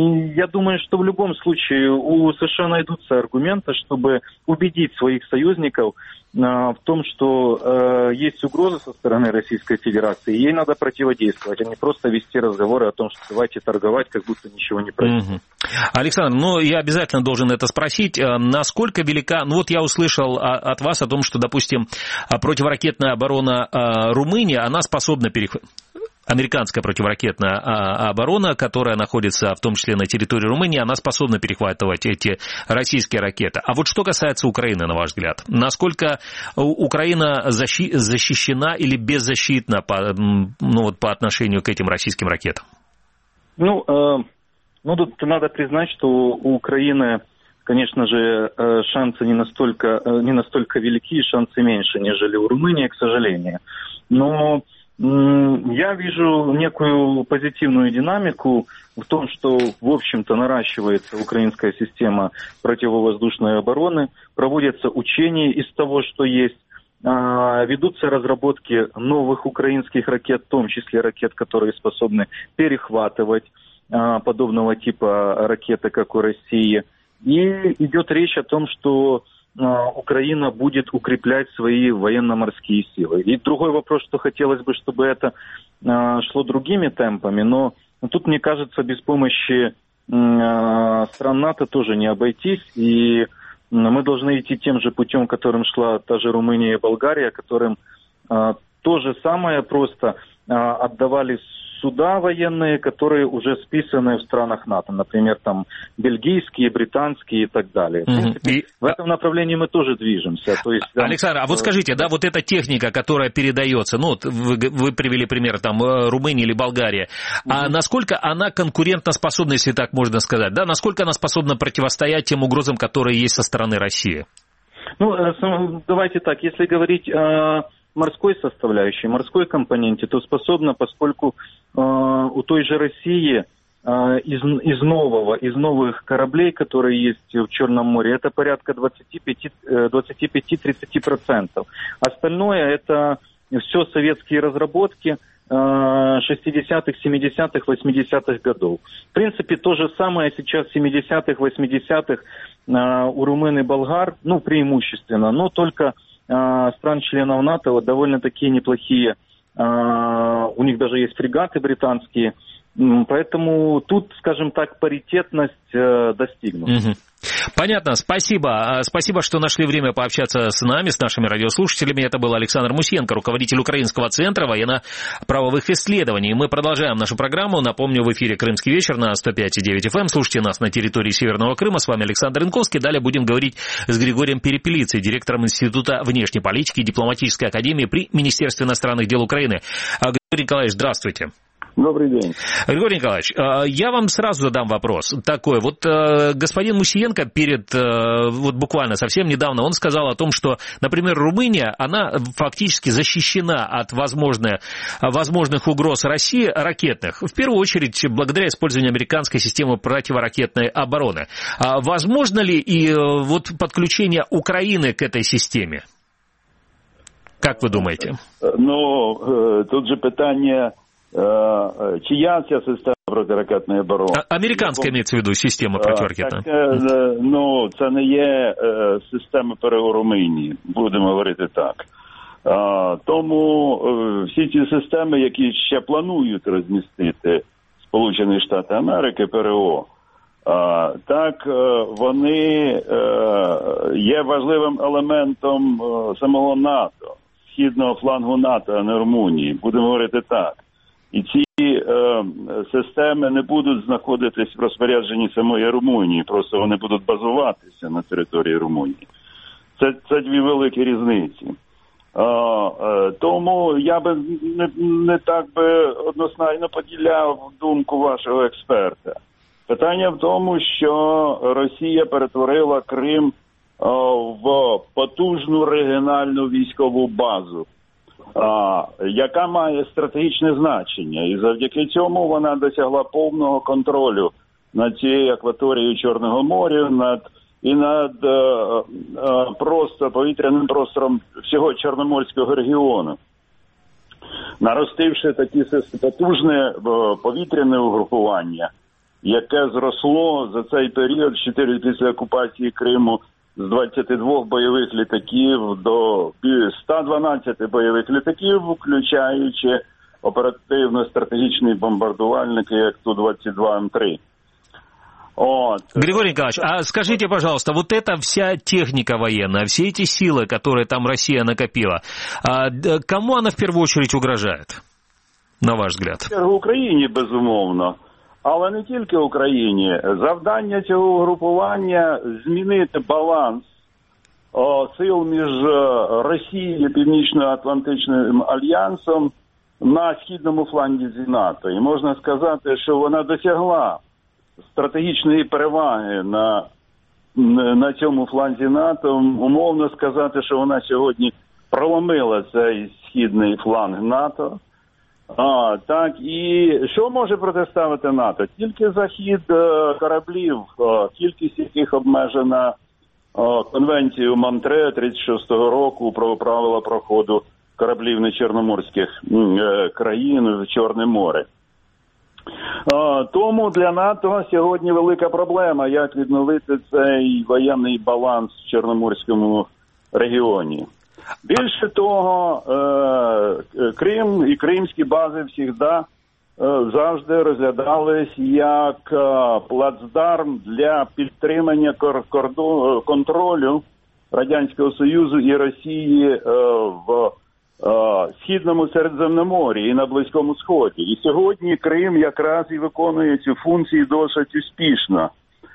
[SPEAKER 11] я думаю, что в любом случае у США найдутся аргументы, чтобы убедить своих союзников в том, что э, есть угроза со стороны Российской Федерации, и ей надо противодействовать, а не просто вести разговоры о том, что давайте торговать, как будто ничего не произошло.
[SPEAKER 3] Угу. Александр, ну я обязательно должен это спросить, насколько велика, ну вот я услышал от вас о том, что, допустим, противоракетная оборона Румынии, она способна перехватить. Американская противоракетная оборона, которая находится в том числе на территории Румынии, она способна перехватывать эти российские ракеты. А вот что касается Украины, на ваш взгляд, насколько Украина защи- защищена или беззащитна по, ну, вот, по отношению к этим российским ракетам?
[SPEAKER 11] Ну, э, ну, тут надо признать, что у Украины, конечно же, шансы не настолько, не настолько велики, шансы меньше, нежели у Румынии, к сожалению. Но Я вижу некую позитивную динамику в том, что, в общем-то, наращивается украинская система противовоздушной обороны, проводятся учения из того, что есть, ведутся разработки новых украинских ракет, в том числе ракет, которые способны перехватывать подобного типа ракеты, как у России. И идет речь о том, что Украина будет укреплять свои военно-морские силы. И другой вопрос, что хотелось бы, чтобы это шло другими темпами, но тут, мне кажется, без помощи стран НАТО тоже не обойтись, и мы должны идти тем же путем, которым шла та же Румыния и Болгария, которым то же самое просто отдавали суда военные, которые уже списаны в странах НАТО, например, там бельгийские, британские и так далее. В принципе, и... в этом направлении мы тоже движемся. То есть, там...
[SPEAKER 3] Александр, а вот скажите, да, вот эта техника, которая передается, ну, вот вы, вы привели пример, там, Румыния или Болгария, mm-hmm. а насколько она конкурентоспособна, если так можно сказать, да, насколько она способна противостоять тем угрозам, которые есть со стороны России?
[SPEAKER 11] Ну, давайте так, если говорить о морской составляющей, морской компоненте, то способна, поскольку э, у той же России э, из, из нового, из новых кораблей, которые есть в Черном море, это порядка двадцать пять - тридцать процентов. Остальное это все советские разработки э, шестидесятых, семидесятых, восьмидесятых годов. В принципе, то же самое сейчас в семидесятых, восьмидесятых э, у румын и болгар, ну, преимущественно, но только стран-членов НАТО вот, довольно такие неплохие, у них даже есть фрегаты британские, поэтому тут, скажем так, паритетность достигнута. Угу.
[SPEAKER 3] Понятно, спасибо. Спасибо, что нашли время пообщаться с нами, с нашими радиослушателями. Это был Александр Мусенко, руководитель Украинского центра военно-правовых исследований. Мы продолжаем нашу программу. Напомню, в эфире «Крымский вечер» на сто пять и девять эф эм. Слушайте нас на территории Северного Крыма. С вами Александр Янковский. Далее будем говорить с Григорием Перепелицей, директором Института внешней политики и дипломатической академии при Министерстве иностранных дел Украины. Григорий Николаевич, здравствуйте.
[SPEAKER 12] Добрый день.
[SPEAKER 3] Григорий Николаевич, я вам сразу задам вопрос такой. Вот господин Мусиенко перед, вот буквально совсем недавно, он сказал о том, что, например, Румыния, она фактически защищена от возможных, возможных угроз России ракетных, в первую очередь благодаря использованию американской системы противоракетной обороны. Возможно ли и вот подключение Украины к этой системе? Как вы думаете?
[SPEAKER 12] Ну, тут же питание... Чия ця система протиракетної оборони?
[SPEAKER 3] Американська имеется в виду система противоракетна.
[SPEAKER 12] Так, ну, це не є система ПРО Румунії, будемо говорити так. Тому всі ці системи, які ще планують розмістити Сполучені Штати Америки, ПРО, так, вони є важливим елементом самого НАТО, східного флангу НАТО, а не Румунії, будемо говорити так. І ці е, системи не будуть знаходитись в розпорядженні самої Румунії, просто вони будуть базуватися на території Румунії. Це, це дві великі різниці. Е, е, тому я би не, не так би однозначно поділяв думку вашого експерта. Питання в тому, що Росія перетворила Крим е, в потужну регіональну військову базу, А, яка має стратегічне значення. І завдяки цьому вона досягла повного контролю над цією акваторією Чорного моря, над, і над е, е, просто повітряним простором всього Чорноморського регіону. Наростивши такі потужне повітряне угрупування, яке зросло за цей період, чотири після окупації Криму, з двадцяти двох бойових літаків до ста дванадцяти бойових літаків, включаючи оперативно-стратегічні бомбардувальники, як Ту двадцять два М три. Вот.
[SPEAKER 3] Григорий Николаевич, а скажите, пожалуйста, вот эта вся техника военная, все эти силы, которые там Россия накопила, кому она в первую очередь угрожает, на ваш взгляд?
[SPEAKER 12] В первую Україні, безумовно. Але не тільки Україні. Завдання цього угрупування – змінити баланс о, сил між Росією і Північно-Атлантичним альянсом на східному фланзі НАТО. І можна сказати, що вона досягла стратегічної переваги на, на цьому фланзі НАТО. Умовно сказати, що вона сьогодні проломила цей східний фланг НАТО. А, так, і що може протиставити НАТО? Тільки захід е, кораблів, е, кількість яких обмежена е, Конвенцією Монтре тридцять шостого року про правила проходу кораблів нечорноморських е, країн в Чорне море. Е, тому для НАТО сьогодні велика проблема, як відновити цей воєнний баланс в Чорноморському регіоні. Більше того, е, Крим і кримські бази завжди е, завжди розглядались як е, плацдарм для підтримання кор- кордон, контролю Радянського Союзу і Росії е, в е, Східному Середземномор'ї і на Близькому Сході. І сьогодні Крим якраз і виконує цю функцію досить успішно.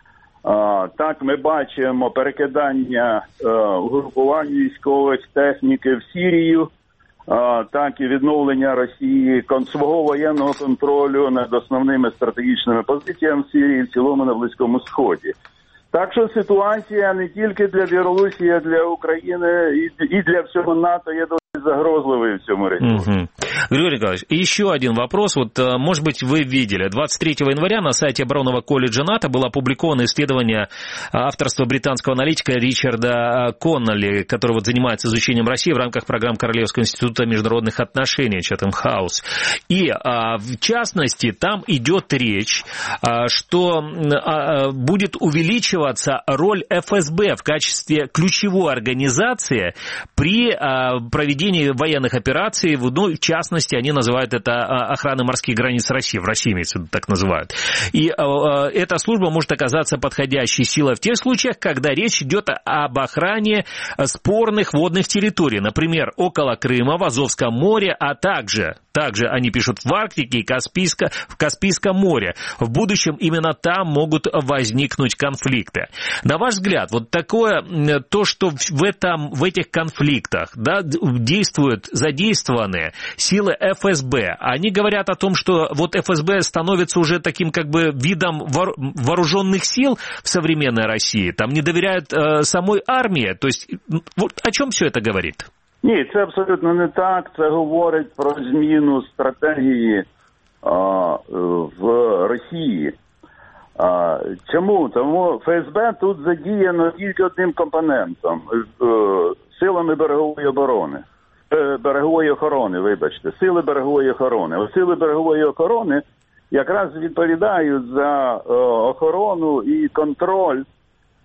[SPEAKER 12] А, так, ми бачимо перекидання е, угрупувань військових техніки в Сирію, а, так і відновлення Росії кон, свого воєнного контролю над основними стратегічними позиціями в Сирії, в цілому на Близькому Сході. Так що ситуація не тільки для Білорусі, а для України і, и для всего НАТО є досить загрозливой в цьому регионе.
[SPEAKER 3] Угу. Григорий Николаевич, еще один вопрос. Вот, может быть, вы видели, двадцать третьего января на сайте оборонного колледжа НАТО было опубликовано исследование авторства британского аналитика Ричарда Коннелли, который вот занимается изучением России в рамках программ Королевского института международных отношений Chatham House. И, в частности, там идет речь, что будет увеличиваться роль эф эс бэ в качестве ключевой организации при проведении военных операций, ну, в частности, они называют это охраной морских границ России, в России имеется в виду, так называют. И эта служба может оказаться подходящей силой в тех случаях, когда речь идет об охране спорных водных территорий, например, около Крыма, в Азовском море, а также, также они пишут, в Арктике и Каспийско, в Каспийском море. В будущем именно там могут возникнуть конфликты. На ваш взгляд, вот такое, то, что в, этом, в этих конфликтах, да, действуют задействованные силы эф эс бэ, они говорят о том, что вот эф эс бэ становится уже таким как бы видом вооруженных сил в современной России, там не доверяют э, самой армии, то есть вот о чем все это говорит?
[SPEAKER 12] Ні, це абсолютно не так, це говорить про зміну стратегії а, в Росії. А, чому? Тому еф ес бэ тут задіяно тільки одним компонентом – силами берегової оборони. Берегової охорони, вибачте, сили берегової охорони. Ось сили берегової охорони якраз відповідають за е, охорону і контроль е,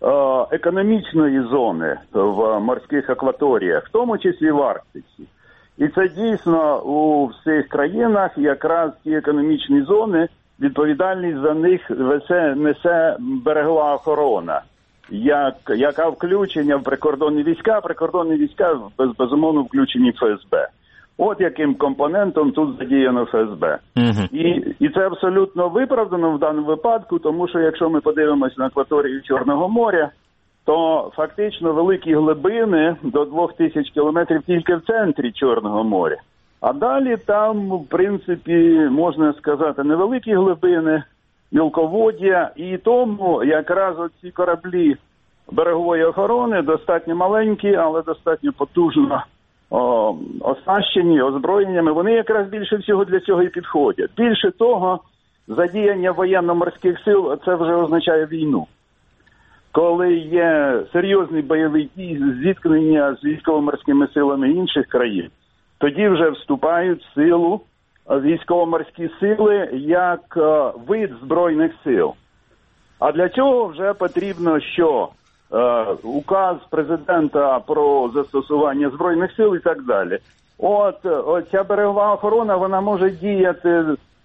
[SPEAKER 12] економічної зони в морських акваторіях, в тому числі в Арктиці. І це дійсно у всіх країнах якраз ті економічні зони, відповідальність за них несе, несе берегова охорона. Як, яка включення в прикордонні війська, прикордонні війська без, безумовно включені в еф ес бэ. От яким компонентом тут задіяно еф ес бэ. Uh-huh. І, і це абсолютно виправдано в даному випадку, тому що якщо ми подивимося на акваторію Чорного моря, то фактично великі глибини до двох тисяч кілометрів тільки в центрі Чорного моря. А далі там, в принципі, можна сказати, невеликі глибини, мілководдя, і тому якраз оці кораблі берегової охорони достатньо маленькі, але достатньо потужно о, оснащені озброєннями, вони якраз більше всього для цього і підходять. Більше того, задіяння воєнно-морських сил, це вже означає війну. Коли є серйозні бойові зіткнення з військово-морськими силами інших країн, тоді вже вступають в силу військово-морські сили як вид збройних сил. А для цього вже потрібно, що е, указ президента про застосування збройних сил і так далі. От, от ця берегова охорона, вона може діяти е,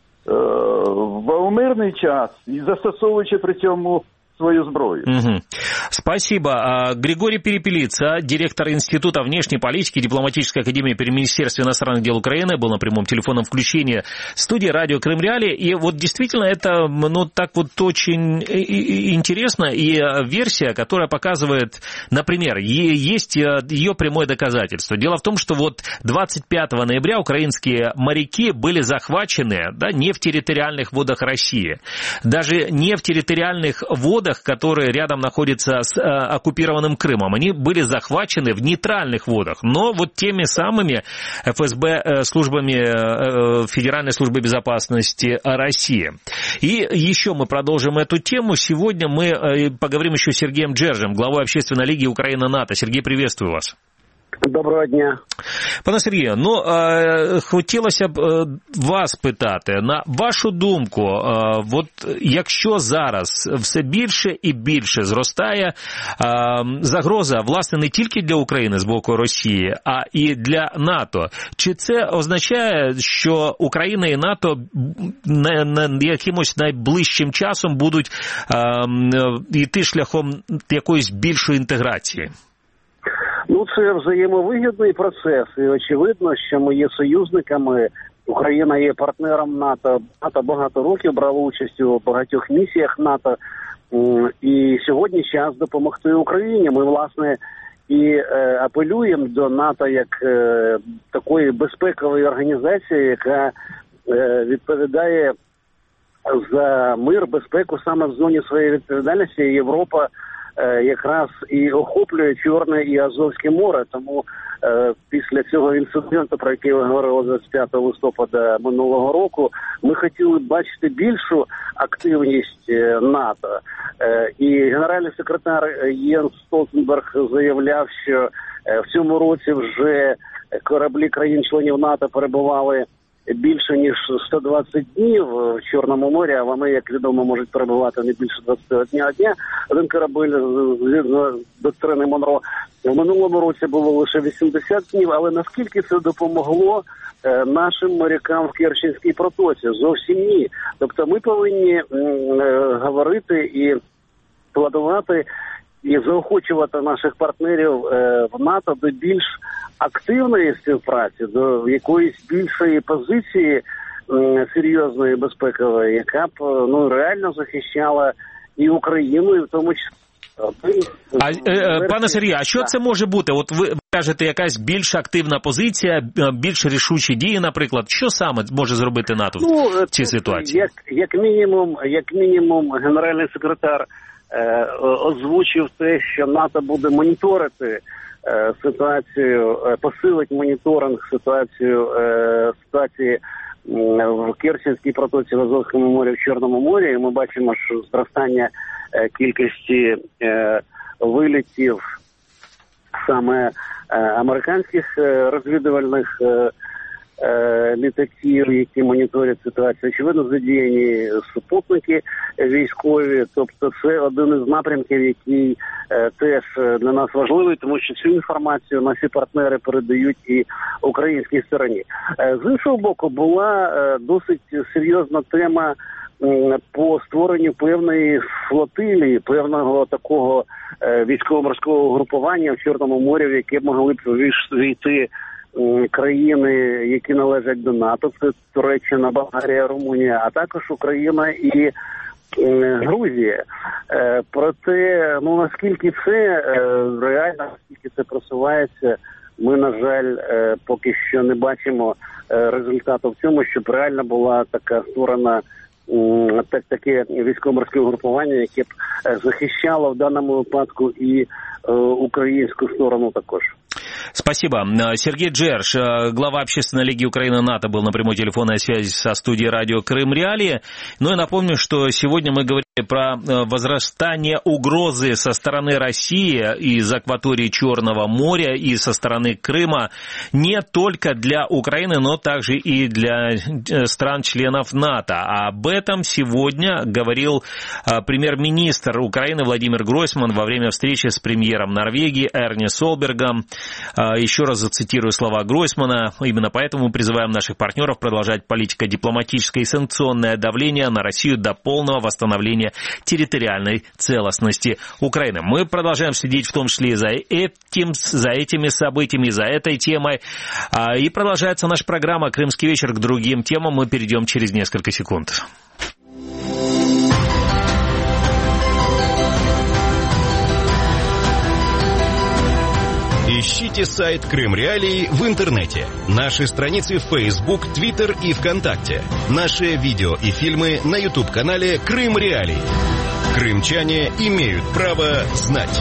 [SPEAKER 12] в мирний час і застосовуючи при цьому свою зброю.
[SPEAKER 3] Угу. Спасибо. Григорий Перепелица, директор Института внешней политики Дипломатической академии при Министерстве иностранных дел Украины, был на прямом телефонном включении студии радио Крым Реалии. И вот действительно это, ну, так вот очень интересно. И версия, которая показывает, например, есть ее прямое доказательство. Дело в том, что вот двадцать пятого ноября украинские моряки были захвачены, да, не в территориальных водах России. Даже не в территориальных водах, которые рядом находятся связано с оккупированным Крымом, они были захвачены в нейтральных водах, но вот теми самыми эф эс бэ, службами Федеральной службы безопасности России. И еще мы продолжим эту тему. Сегодня мы поговорим еще с Сергеем Джержем, главой Общественной лиги Украина-НАТО. Сергей, приветствую вас.
[SPEAKER 6] Доброго дня.
[SPEAKER 3] Пане Сергію, ну, е, хотілося б е, вас питати, на вашу думку, е, от якщо зараз все більше і більше зростає е, загроза, власне, не тільки для України з боку Росії, а і для НАТО, чи це означає, що Україна і НАТО на, на якимось найближчим часом будуть е, йти шляхом якоїсь більшої інтеграції?
[SPEAKER 6] Ну, це взаємовигідний процес, і очевидно, що ми є союзниками, Україна є партнером НАТО, НАТО багато років брало участь у багатьох місіях НАТО, і сьогодні час допомогти Україні. Ми, власне, і е, апелюємо до НАТО як е, такої безпекової організації, яка е, відповідає за мир, безпеку саме в зоні своєї відповідальності. Європа якраз і охоплює Чорне і Азовське море, тому е, після цього інциденту, про який ви говорили двадцять п'ятого листопада минулого року, ми хотіли бачити більшу активність НАТО. Е, і генеральний секретар Єнс Столтенберг заявляв, що е, в цьому році вже кораблі країн-членів НАТО перебували більше, ніж сто двадцять днів в Чорному морі, а вони, як відомо, можуть перебувати не більше двадцять дня дня. Один корабель, згідно доктрини Монро, в минулому році було лише вісімдесят днів, але наскільки це допомогло е, нашим морякам в Керченській протоці? Зовсім ні. Тобто ми повинні е, говорити і планувати і заохочувати наших партнерів е, в НАТО до більш активної співпраці, до якоїсь більшої позиції е, серйозної безпекової, яка б ну реально захищала і Україну, і в тому числі.
[SPEAKER 3] А, е, пане Сергію, а що це може бути? От ви кажете, якась більш активна позиція, більш рішучі дії, наприклад. Що саме може зробити НАТО ну, в цій ситуації?
[SPEAKER 6] Як, як мінімум, як мінімум, генеральний секретар е, озвучив те, що НАТО буде моніторити е, ситуацію, е, посилить моніторинг ситуацію, е, ситуації в Керченській протоці, в Азовському морі, в Чорному морі. І ми бачимо, що зростання е, кількості е, вилітів саме е, американських е, розвідувальних е, е, літаків, які моніторять ситуацію. Очевидно, задіяні супутники військові. Тобто це один із напрямків, який е, теж для нас важливий, тому що цю інформацію наші партнери передають і українській стороні. Е, з іншого боку, була е, досить серйозна тема е, по створенню певної флотилії, певного такого е, військово-морського групування в Чорному морі, в яке могли б війти країни, які належать до НАТО, це Туреччина, Болгарія, Румунія, а також Україна і е, Грузія. Е, проте, ну наскільки це е, реально, наскільки це просувається, ми, на жаль, е, поки що не бачимо е, результату в цьому, щоб реально була така створена е, так, таке військово-морське групування, яке б е, захищало в даному випадку і е, українську сторону також.
[SPEAKER 3] Спасибо. Сергей Джерж, глава Общественной лиги Украина-НАТО, был на прямой телефонной связи со студией радио Крым Реалии. Ну и напомню, что сегодня мы говорили про возрастание угрозы со стороны России из акватории Черного моря и со стороны Крыма не только для Украины, но также и для стран-членов НАТО. Об этом сегодня говорил премьер-министр Украины Владимир Гройсман во время встречи с премьером Норвегии Эрни Солбергом. Еще раз зацитирую слова Гройсмана. Именно поэтому мы призываем наших партнеров продолжать политико-дипломатическое и санкционное давление на Россию до полного восстановления территориальной целостности Украины. Мы продолжаем следить в том числе за этим, за этими событиями, за этой темой. И продолжается наша программа «Крымский вечер». К другим темам мы перейдем через несколько секунд.
[SPEAKER 1] Ищите сайт Крым Реалии в интернете. Наши страницы в Facebook, Twitter и ВКонтакте. Наши видео и фильмы на YouTube-канале Крым Реалии. Крымчане имеют право знать.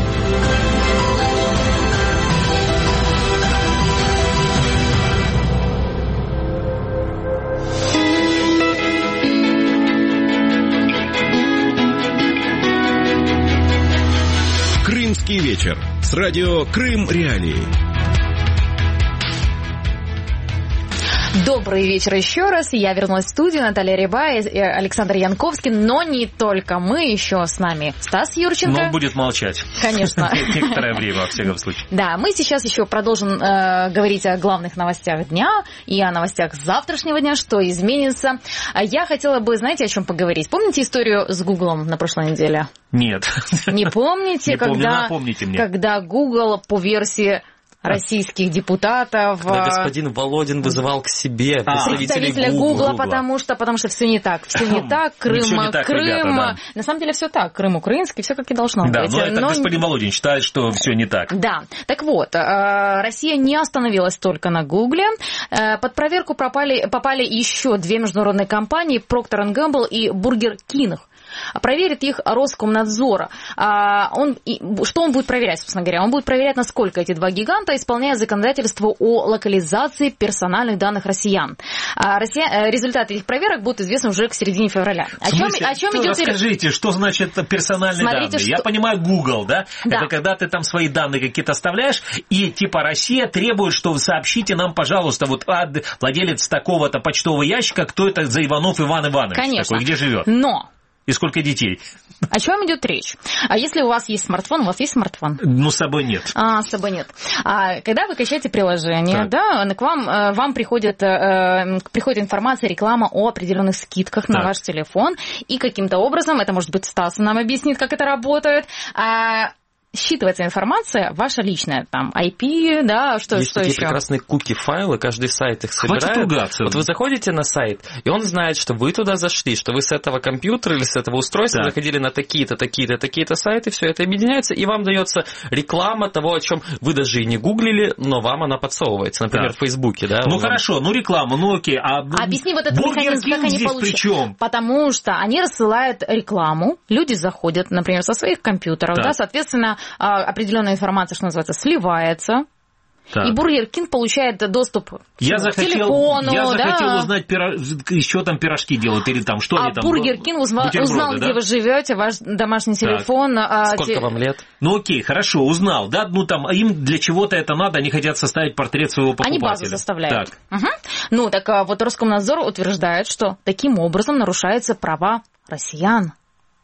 [SPEAKER 1] Крымский вечер с радио Крым Реалии.
[SPEAKER 2] Добрый вечер еще раз. Я вернулась в студию. Наталья Рябая и Александр Янковский. Но не только мы. Еще с нами Стас Юрченко.
[SPEAKER 3] Но он будет молчать.
[SPEAKER 2] Конечно.
[SPEAKER 3] Некоторое время, во всяком случае.
[SPEAKER 2] Да, мы сейчас еще продолжим э, говорить о главных новостях дня и о новостях завтрашнего дня, что изменится. Я хотела бы, знаете, о чем поговорить? Помните историю с Гуглом на прошлой неделе?
[SPEAKER 3] Нет.
[SPEAKER 2] Не помните,
[SPEAKER 3] Не помню,
[SPEAKER 2] когда,
[SPEAKER 3] напомните мне.
[SPEAKER 2] когда Google по версии российских депутатов.
[SPEAKER 13] Когда господин Володин вызывал к себе представителей
[SPEAKER 2] представителя
[SPEAKER 13] Гугла,
[SPEAKER 2] Гугла, потому что, потому что все не так. Все не так. Крым,
[SPEAKER 3] не так,
[SPEAKER 2] Крым.
[SPEAKER 3] ребята, да.
[SPEAKER 2] На самом деле все так. Крым украинский, все как и должно
[SPEAKER 3] Да,
[SPEAKER 2] быть.
[SPEAKER 3] но это
[SPEAKER 2] Но...
[SPEAKER 3] господин Володин считает, что все не так.
[SPEAKER 2] Да. Так вот, Россия не остановилась только на Гугле. Под проверку попали, попали еще две международные компании, Procter энд Gamble и Burger King. Проверит их Роскомнадзор. Он, что он будет проверять, собственно говоря? Он будет проверять, насколько эти два гиганта исполняют законодательство о локализации персональных данных россиян. Россия, результаты этих проверок будут известны уже к середине февраля. О чем, о чем идет...
[SPEAKER 3] Расскажите, что значит персональные
[SPEAKER 2] Смотрите,
[SPEAKER 3] данные?
[SPEAKER 2] что...
[SPEAKER 3] Я понимаю, Google, да?
[SPEAKER 2] да?
[SPEAKER 3] Это когда ты там свои данные какие-то оставляешь, и типа Россия требует, что вы сообщите нам, пожалуйста, вот владелец такого-то почтового ящика, кто это за Иванов Иван Иванович.
[SPEAKER 2] Конечно.
[SPEAKER 3] Такой, где живет.
[SPEAKER 2] Но...
[SPEAKER 3] И сколько детей?
[SPEAKER 2] О чем идет речь? А если у вас есть смартфон, у вас есть смартфон?
[SPEAKER 3] Ну, с собой нет.
[SPEAKER 2] А, с собой нет. А, когда вы качаете приложение, так. да, к вам, вам приходит, э, приходит информация, реклама о определенных скидках так. на ваш телефон, и каким-то образом, это может быть Стас нам объяснит, как это работает, а, считывается информация ваша личная, там, ай пи, да, что,
[SPEAKER 13] есть
[SPEAKER 2] что
[SPEAKER 13] такие
[SPEAKER 2] еще?
[SPEAKER 13] прекрасные куки-файлы, каждый сайт их собирает.
[SPEAKER 3] Хватит ругаться.
[SPEAKER 13] Вот вы заходите на сайт, и он знает, что вы туда зашли, что вы с этого компьютера или с этого устройства так. заходили на такие-то, такие-то, такие-то сайты, все это объединяется, и вам дается реклама того, о чем вы даже и не гуглили, но вам она подсовывается. Например, так. в Фейсбуке, да?
[SPEAKER 3] Ну,
[SPEAKER 13] вам...
[SPEAKER 3] хорошо, ну, реклама, ну, окей. А
[SPEAKER 2] объясни вот этот механизм, как они получают. Потому что они рассылают рекламу, люди заходят, например, со своих компьютеров, так. да, соответственно, определенная информация, что называется, сливается. Так. И Бургер Кинг получает доступ
[SPEAKER 3] я
[SPEAKER 2] к
[SPEAKER 3] захотел,
[SPEAKER 2] телефону.
[SPEAKER 3] Я захотел
[SPEAKER 2] да.
[SPEAKER 3] узнать, еще там пирожки делают, или там что
[SPEAKER 2] а
[SPEAKER 3] они там.
[SPEAKER 2] Бургер Кинг узнал, узнал да? где вы живете, ваш домашний телефон.
[SPEAKER 13] А, Сколько те... вам лет?
[SPEAKER 3] Ну окей, хорошо, узнал, да, ну там им для чего-то это надо, они хотят составить портрет своего покупателя.
[SPEAKER 2] Они базу составляют.
[SPEAKER 3] Так.
[SPEAKER 2] Угу. Ну так вот Роскомнадзор утверждает, что таким образом нарушаются права россиян.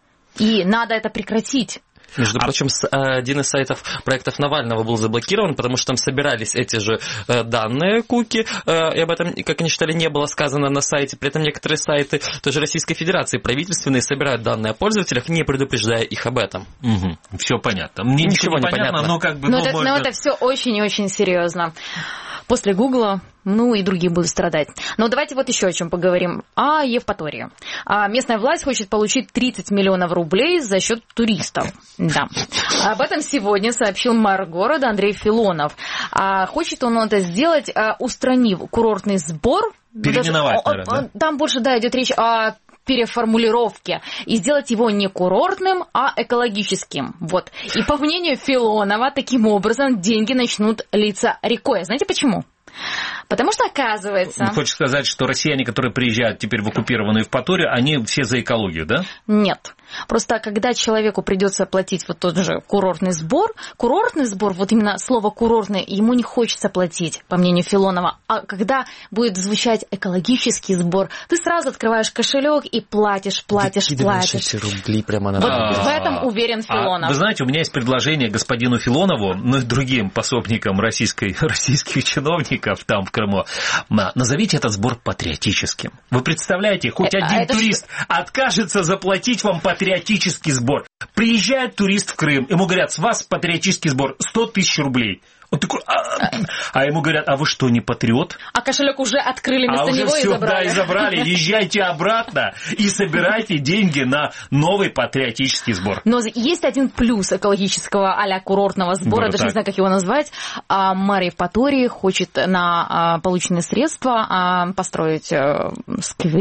[SPEAKER 2] И надо это прекратить.
[SPEAKER 13] Между а... прочим, один из сайтов проектов Навального был заблокирован, потому что там собирались эти же данные куки, и об этом, как они считали, не было сказано на сайте. При этом некоторые сайты тоже Российской Федерации правительственные собирают данные о пользователях, не предупреждая их об этом.
[SPEAKER 3] Угу. Все понятно. Мне ничего, ничего не понятно, понятно, но как бы...
[SPEAKER 2] Но,
[SPEAKER 3] ну,
[SPEAKER 2] это,
[SPEAKER 3] можно...
[SPEAKER 2] но это все очень и очень серьезно. После Гугла, ну и другие будут страдать. Но давайте вот еще о чем поговорим. О Евпатории. А местная власть хочет получить тридцать миллионов рублей за счет туристов. Да. Об этом сегодня сообщил мэр города Андрей Филонов. А хочет он это сделать, устранив курортный сбор.
[SPEAKER 3] Переименовать,
[SPEAKER 2] даже,
[SPEAKER 3] наверное, да?
[SPEAKER 2] Там больше, да, идет речь о переформулировке и сделать его не курортным, а экологическим. Вот. И по мнению Филонова, таким образом деньги начнут литься рекой. Знаете почему? Потому что, оказывается...
[SPEAKER 3] Ну, хочешь сказать, что россияне, которые приезжают теперь в оккупированную Евпаторию, они все за экологию, да?
[SPEAKER 2] Нет. Просто когда человеку придется платить вот тот же курортный сбор, курортный сбор, вот именно слово курортный, ему не хочется платить, по мнению Филонова. А когда будет звучать экологический сбор, ты сразу открываешь кошелек и платишь, платишь, платишь.
[SPEAKER 13] Рубли прямо на
[SPEAKER 2] вот в этом уверен Филонов.
[SPEAKER 3] А, вы знаете, у меня есть предложение господину Филонову, ну и другим пособникам российской, российских чиновников там в Крыму. Назовите этот сбор патриотическим. Вы представляете, хоть один а турист что? откажется заплатить вам патриотический сбор. Приезжает турист в Крым, ему говорят, с вас патриотический сбор сто тысяч рублей. Он такой, а, а ему говорят, а вы что, не патриот?
[SPEAKER 2] А кошелек уже открыли вместо
[SPEAKER 3] а
[SPEAKER 2] него
[SPEAKER 3] уже
[SPEAKER 2] и
[SPEAKER 3] все,
[SPEAKER 2] забрали.
[SPEAKER 3] Да, и забрали. Езжайте обратно и собирайте деньги на новый патриотический сбор.
[SPEAKER 2] Но есть один плюс экологического а-ля курортного сбора,
[SPEAKER 3] Было
[SPEAKER 2] даже
[SPEAKER 3] так.
[SPEAKER 2] не знаю, как его назвать. А мэр Евпатории хочет на полученные средства построить сквер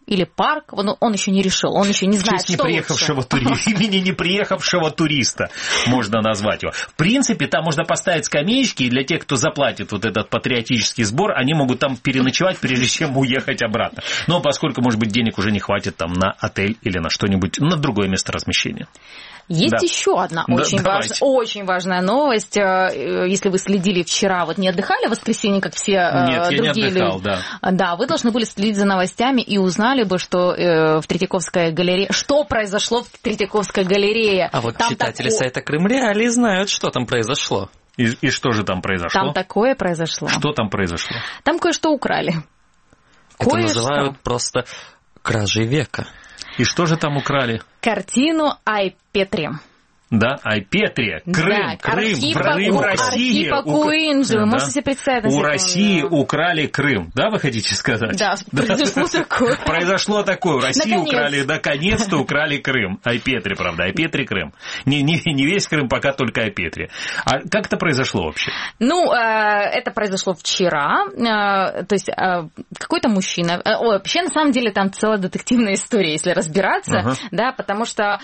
[SPEAKER 2] или парк, он, он еще не решил, он еще не знает,
[SPEAKER 3] что
[SPEAKER 2] что
[SPEAKER 3] не приехавшего туриста, имени не приехавшего туриста можно назвать его. В принципе, там можно поставить скамеечки, и для тех, кто заплатит вот этот патриотический сбор, они могут там переночевать, прежде чем уехать обратно. Но поскольку, может быть, денег уже не хватит там на отель или на что-нибудь, на другое место размещения.
[SPEAKER 2] Есть
[SPEAKER 3] да.
[SPEAKER 2] еще одна
[SPEAKER 3] да,
[SPEAKER 2] очень, важ... очень важная новость. Если вы следили вчера, вот не отдыхали в воскресенье, как все
[SPEAKER 3] Нет,
[SPEAKER 2] другие
[SPEAKER 3] я не отдыхал,
[SPEAKER 2] люди.
[SPEAKER 3] Да.
[SPEAKER 2] Да, вы должны были следить за новостями и узнали бы, что в Третьяковской галерее, что произошло в Третьяковской галерее.
[SPEAKER 13] А вот
[SPEAKER 2] там
[SPEAKER 13] читатели
[SPEAKER 2] тако...
[SPEAKER 13] сайта Крым Реалии знают, что там произошло.
[SPEAKER 3] И, и что же там произошло?
[SPEAKER 2] Там такое произошло.
[SPEAKER 3] Что там произошло?
[SPEAKER 2] Там кое-что украли.
[SPEAKER 13] Это
[SPEAKER 2] Кое-что.
[SPEAKER 13] называют просто кражей века.
[SPEAKER 3] И что же там украли?
[SPEAKER 2] Картину Ай-Петри.
[SPEAKER 3] Да, Ай-Петри, Крым,
[SPEAKER 2] да,
[SPEAKER 3] Крым,
[SPEAKER 2] Архипа,
[SPEAKER 3] Крым, России.
[SPEAKER 2] Архипа Куинджи, вы можете себе представить.
[SPEAKER 3] У России украли Крым, да, вы хотите сказать?
[SPEAKER 2] Да, произошло такое.
[SPEAKER 3] Произошло такое, у России
[SPEAKER 2] Наконец.
[SPEAKER 3] украли, наконец-то украли Крым. Ай-Петри, правда, Ай-Петри, Крым. Не, не, не весь Крым, пока только Ай-Петри. А как это произошло вообще?
[SPEAKER 2] Ну, это произошло вчера, то есть какой-то мужчина, ой, вообще на самом деле там целая детективная история, если разбираться, ага. да, потому что...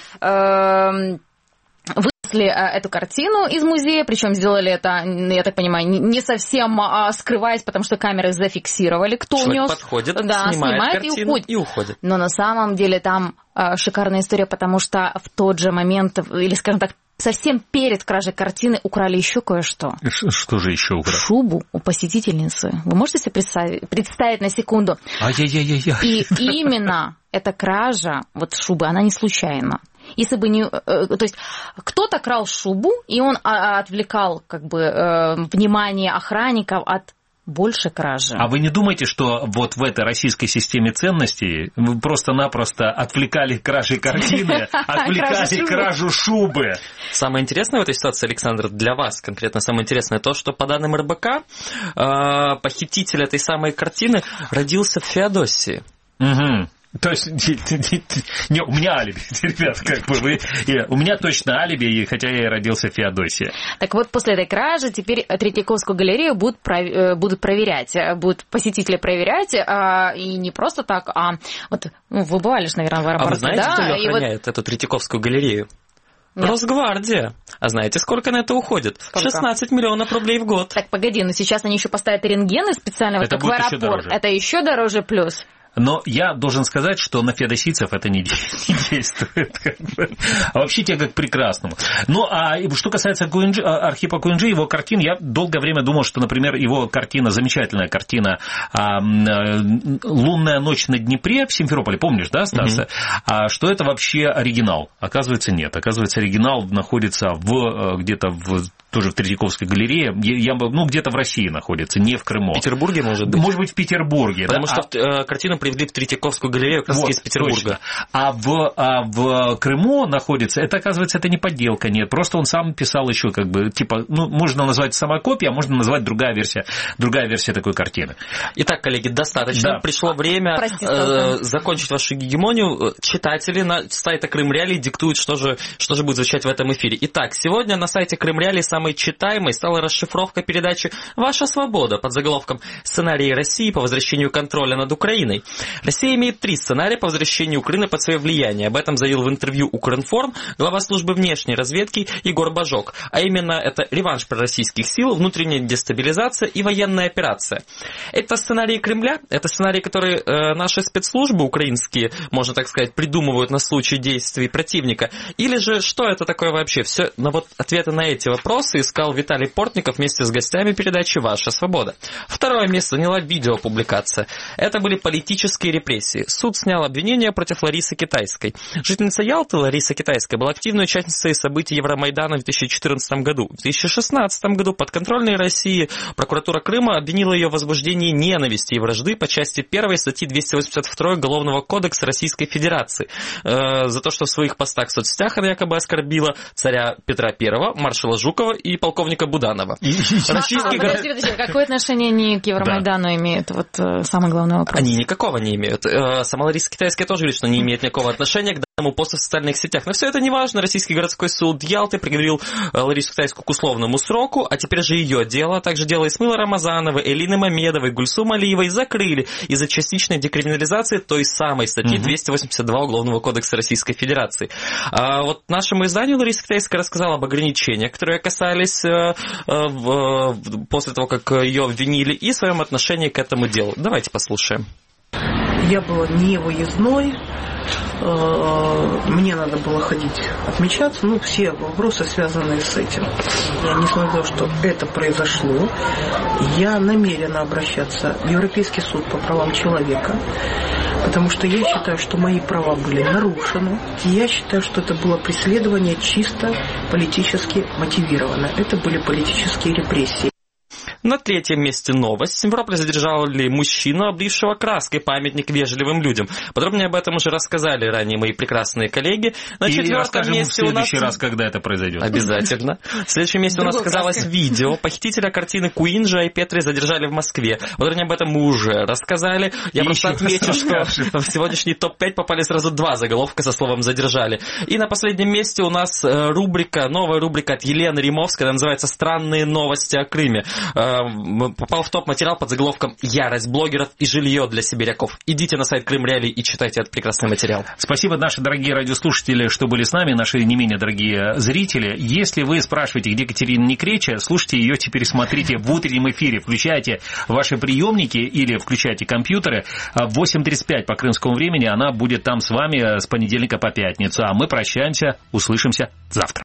[SPEAKER 2] Вынесли эту картину из музея, причем сделали это, я так понимаю, не совсем скрываясь, потому что камеры зафиксировали, кто
[SPEAKER 13] Человек
[SPEAKER 2] унес.
[SPEAKER 13] подходит,
[SPEAKER 2] да,
[SPEAKER 13] снимает,
[SPEAKER 2] снимает и
[SPEAKER 13] картину
[SPEAKER 2] уходит.
[SPEAKER 13] и уходит.
[SPEAKER 2] Но на самом деле там шикарная история, потому что в тот же момент, или, скажем так, совсем перед кражей картины украли еще кое-что.
[SPEAKER 3] Что же еще украли?
[SPEAKER 2] Шубу у посетительницы. Вы можете себе представить, представить на секунду?
[SPEAKER 3] Ай-яй-яй-яй.
[SPEAKER 2] И именно эта кража, вот шубы, она не случайна. Если бы не... То есть кто-то крал шубу, и он отвлекал как бы внимание охранников от большей кражи.
[SPEAKER 3] А вы не думаете, что вот в этой российской системе ценностей вы просто-напросто отвлекали кражи картины, отвлекали кражу шубы?
[SPEAKER 13] Самое интересное в этой ситуации, Александр, для вас конкретно самое интересное то, что по данным эр бэ ка похититель этой самой картины родился в Феодосии.
[SPEAKER 3] Угу. То есть, не, у меня алиби, ребят, как бы вы, у меня точно алиби, хотя я и родился в Феодосии.
[SPEAKER 2] Так вот, после этой кражи теперь Третьяковскую галерею будут, будут проверять, будут посетители проверять, и не просто так, а вот, ну, вы бывали же, наверное, в аэропорту.
[SPEAKER 13] А вы знаете,
[SPEAKER 2] да?
[SPEAKER 13] кто ее охраняет,
[SPEAKER 2] вот...
[SPEAKER 13] эту Третьяковскую галерею?
[SPEAKER 2] Нет.
[SPEAKER 13] Росгвардия. А знаете, сколько на это уходит?
[SPEAKER 2] Сколько?
[SPEAKER 13] шестнадцать миллионов рублей в год.
[SPEAKER 2] Так, погоди, но сейчас они еще поставят рентгены специально, вот как в аэропорт. Это еще дороже плюс.
[SPEAKER 3] Но я должен сказать, что на феодосийцев это не действует. Как бы. А вообще тебе как прекрасному. Ну, а что касается Куинджи, Архипа Куинджи, его картин, я долгое время думал, что, например, его картина, замечательная картина «Лунная ночь на Днепре» в Симферополе, помнишь, да, Стас? Mm-hmm. А, что это вообще оригинал. Оказывается, нет. Оказывается, оригинал находится в, где-то в тоже в Третьяковской галерее, я, ну, где-то в России находится, не в Крыму.
[SPEAKER 13] В Петербурге, может быть?
[SPEAKER 3] Может быть, в Петербурге.
[SPEAKER 13] Потому
[SPEAKER 3] да?
[SPEAKER 13] что а... картину привезли в Третьяковскую галерею как раз вот, из Петербурга.
[SPEAKER 3] А в, а в Крыму находится, это, оказывается, это не подделка, нет, просто он сам писал еще, как бы, типа, ну, можно назвать самокопия, а можно назвать другая версия, другая версия такой картины.
[SPEAKER 13] Итак, коллеги, достаточно. Да. Пришло время э, закончить вашу гегемонию. Читатели на сайте Крым Реалии диктуют, что же, что же будет звучать в этом эфире. Итак, сегодня на сайте Крым Реалии самой читаемой стала расшифровка передачи «Ваша свобода» под заголовком «Сценарии России по возвращению контроля над Украиной». Россия имеет три сценария по возвращению Украины под свое влияние. Об этом заявил в интервью Укринформ глава службы внешней разведки Егор Бажок. А именно, это реванш пророссийских сил, внутренняя дестабилизация и военная операция. Это сценарии Кремля, это сценарии, которые э, наши спецслужбы украинские, можно так сказать, придумывают на случай действий противника. Или же, что это такое вообще? Все, но вот ответы на эти вопросы искал Виталий Портников вместе с гостями передачи «Ваша свобода». Второе место заняла видеопубликация. Это были политические репрессии. Суд снял обвинения против Ларисы Китайской. Жительница Ялты Лариса Китайская была активной участницей событий Евромайдана в две тысячи четырнадцатом году. В две тысячи шестнадцатом году подконтрольной России прокуратура Крыма обвинила ее в возбуждении ненависти и вражды по части первой статьи двести восемьдесят два Уголовного кодекса Российской Федерации э, за то, что в своих постах в соцсетях она якобы оскорбила царя Петра Первого, маршала Жукова и полковника Буданова.
[SPEAKER 2] Российский... А, а, подожди, подожди, какое отношение они к Евромайдану да. имеют? Вот самый главный вопрос.
[SPEAKER 13] Они никакого не имеют. Сама Лариса Китайская тоже говорит, что не имеет никакого отношения к посту в социальных сетях. Но все это не важно. Российский городской суд Ялты приговорил Ларису Китайскую к условному сроку, а теперь же ее дело, а также дело Исмаила Рамазанова, Элины Мамедовой, Гульсум Алиевой закрыли из-за частичной декриминализации той самой статьи mm-hmm. двести восемьдесят два Уголовного кодекса Российской Федерации. А вот нашему изданию Лариса Китайская рассказала об ограничениях, которые касались э, э, после того, как ее обвинили, и своем отношении к этому делу. Давайте послушаем.
[SPEAKER 14] Я была не выездной, мне надо было ходить отмечаться, ну, все вопросы, связанные с этим. Я, несмотря на то, что это произошло, я намерена обращаться в Европейский суд по правам человека, потому что я считаю, что мои права были нарушены, и я считаю, что это было преследование чисто политически мотивированное. Это были политические репрессии.
[SPEAKER 13] На третьем месте новость. В Симферополе задержали мужчину, облившего краской памятник вежливым людям. Подробнее об этом уже рассказали ранее мои прекрасные коллеги. На четвертом месте
[SPEAKER 3] в следующий
[SPEAKER 13] у нас...
[SPEAKER 3] раз, когда это произойдет.
[SPEAKER 13] Обязательно. В следующем месте у нас оказалось видео. Похитителя картины Куинджа и Петри задержали в Москве. Подробнее об этом мы уже рассказали. Я и просто отмечу, что в сегодняшний топ пять попали сразу два заголовка со словом «задержали». И на последнем месте у нас рубрика, новая рубрика от Елены Римовской, она называется «Странные новости о Крыме». Попал в топ-материал под заголовком «Ярость блогеров и жилье для сибиряков». Идите на сайт Крым Реалий и читайте этот прекрасный материал.
[SPEAKER 3] Спасибо, наши дорогие радиослушатели, что были с нами, наши не менее дорогие зрители. Если вы спрашиваете, где Катерина Некреча, слушайте ее теперь, смотрите в утреннем эфире. Включайте ваши приемники или включайте компьютеры. В восемь тридцать пять по крымскому времени она будет там с вами с понедельника по пятницу. А мы прощаемся, услышимся завтра.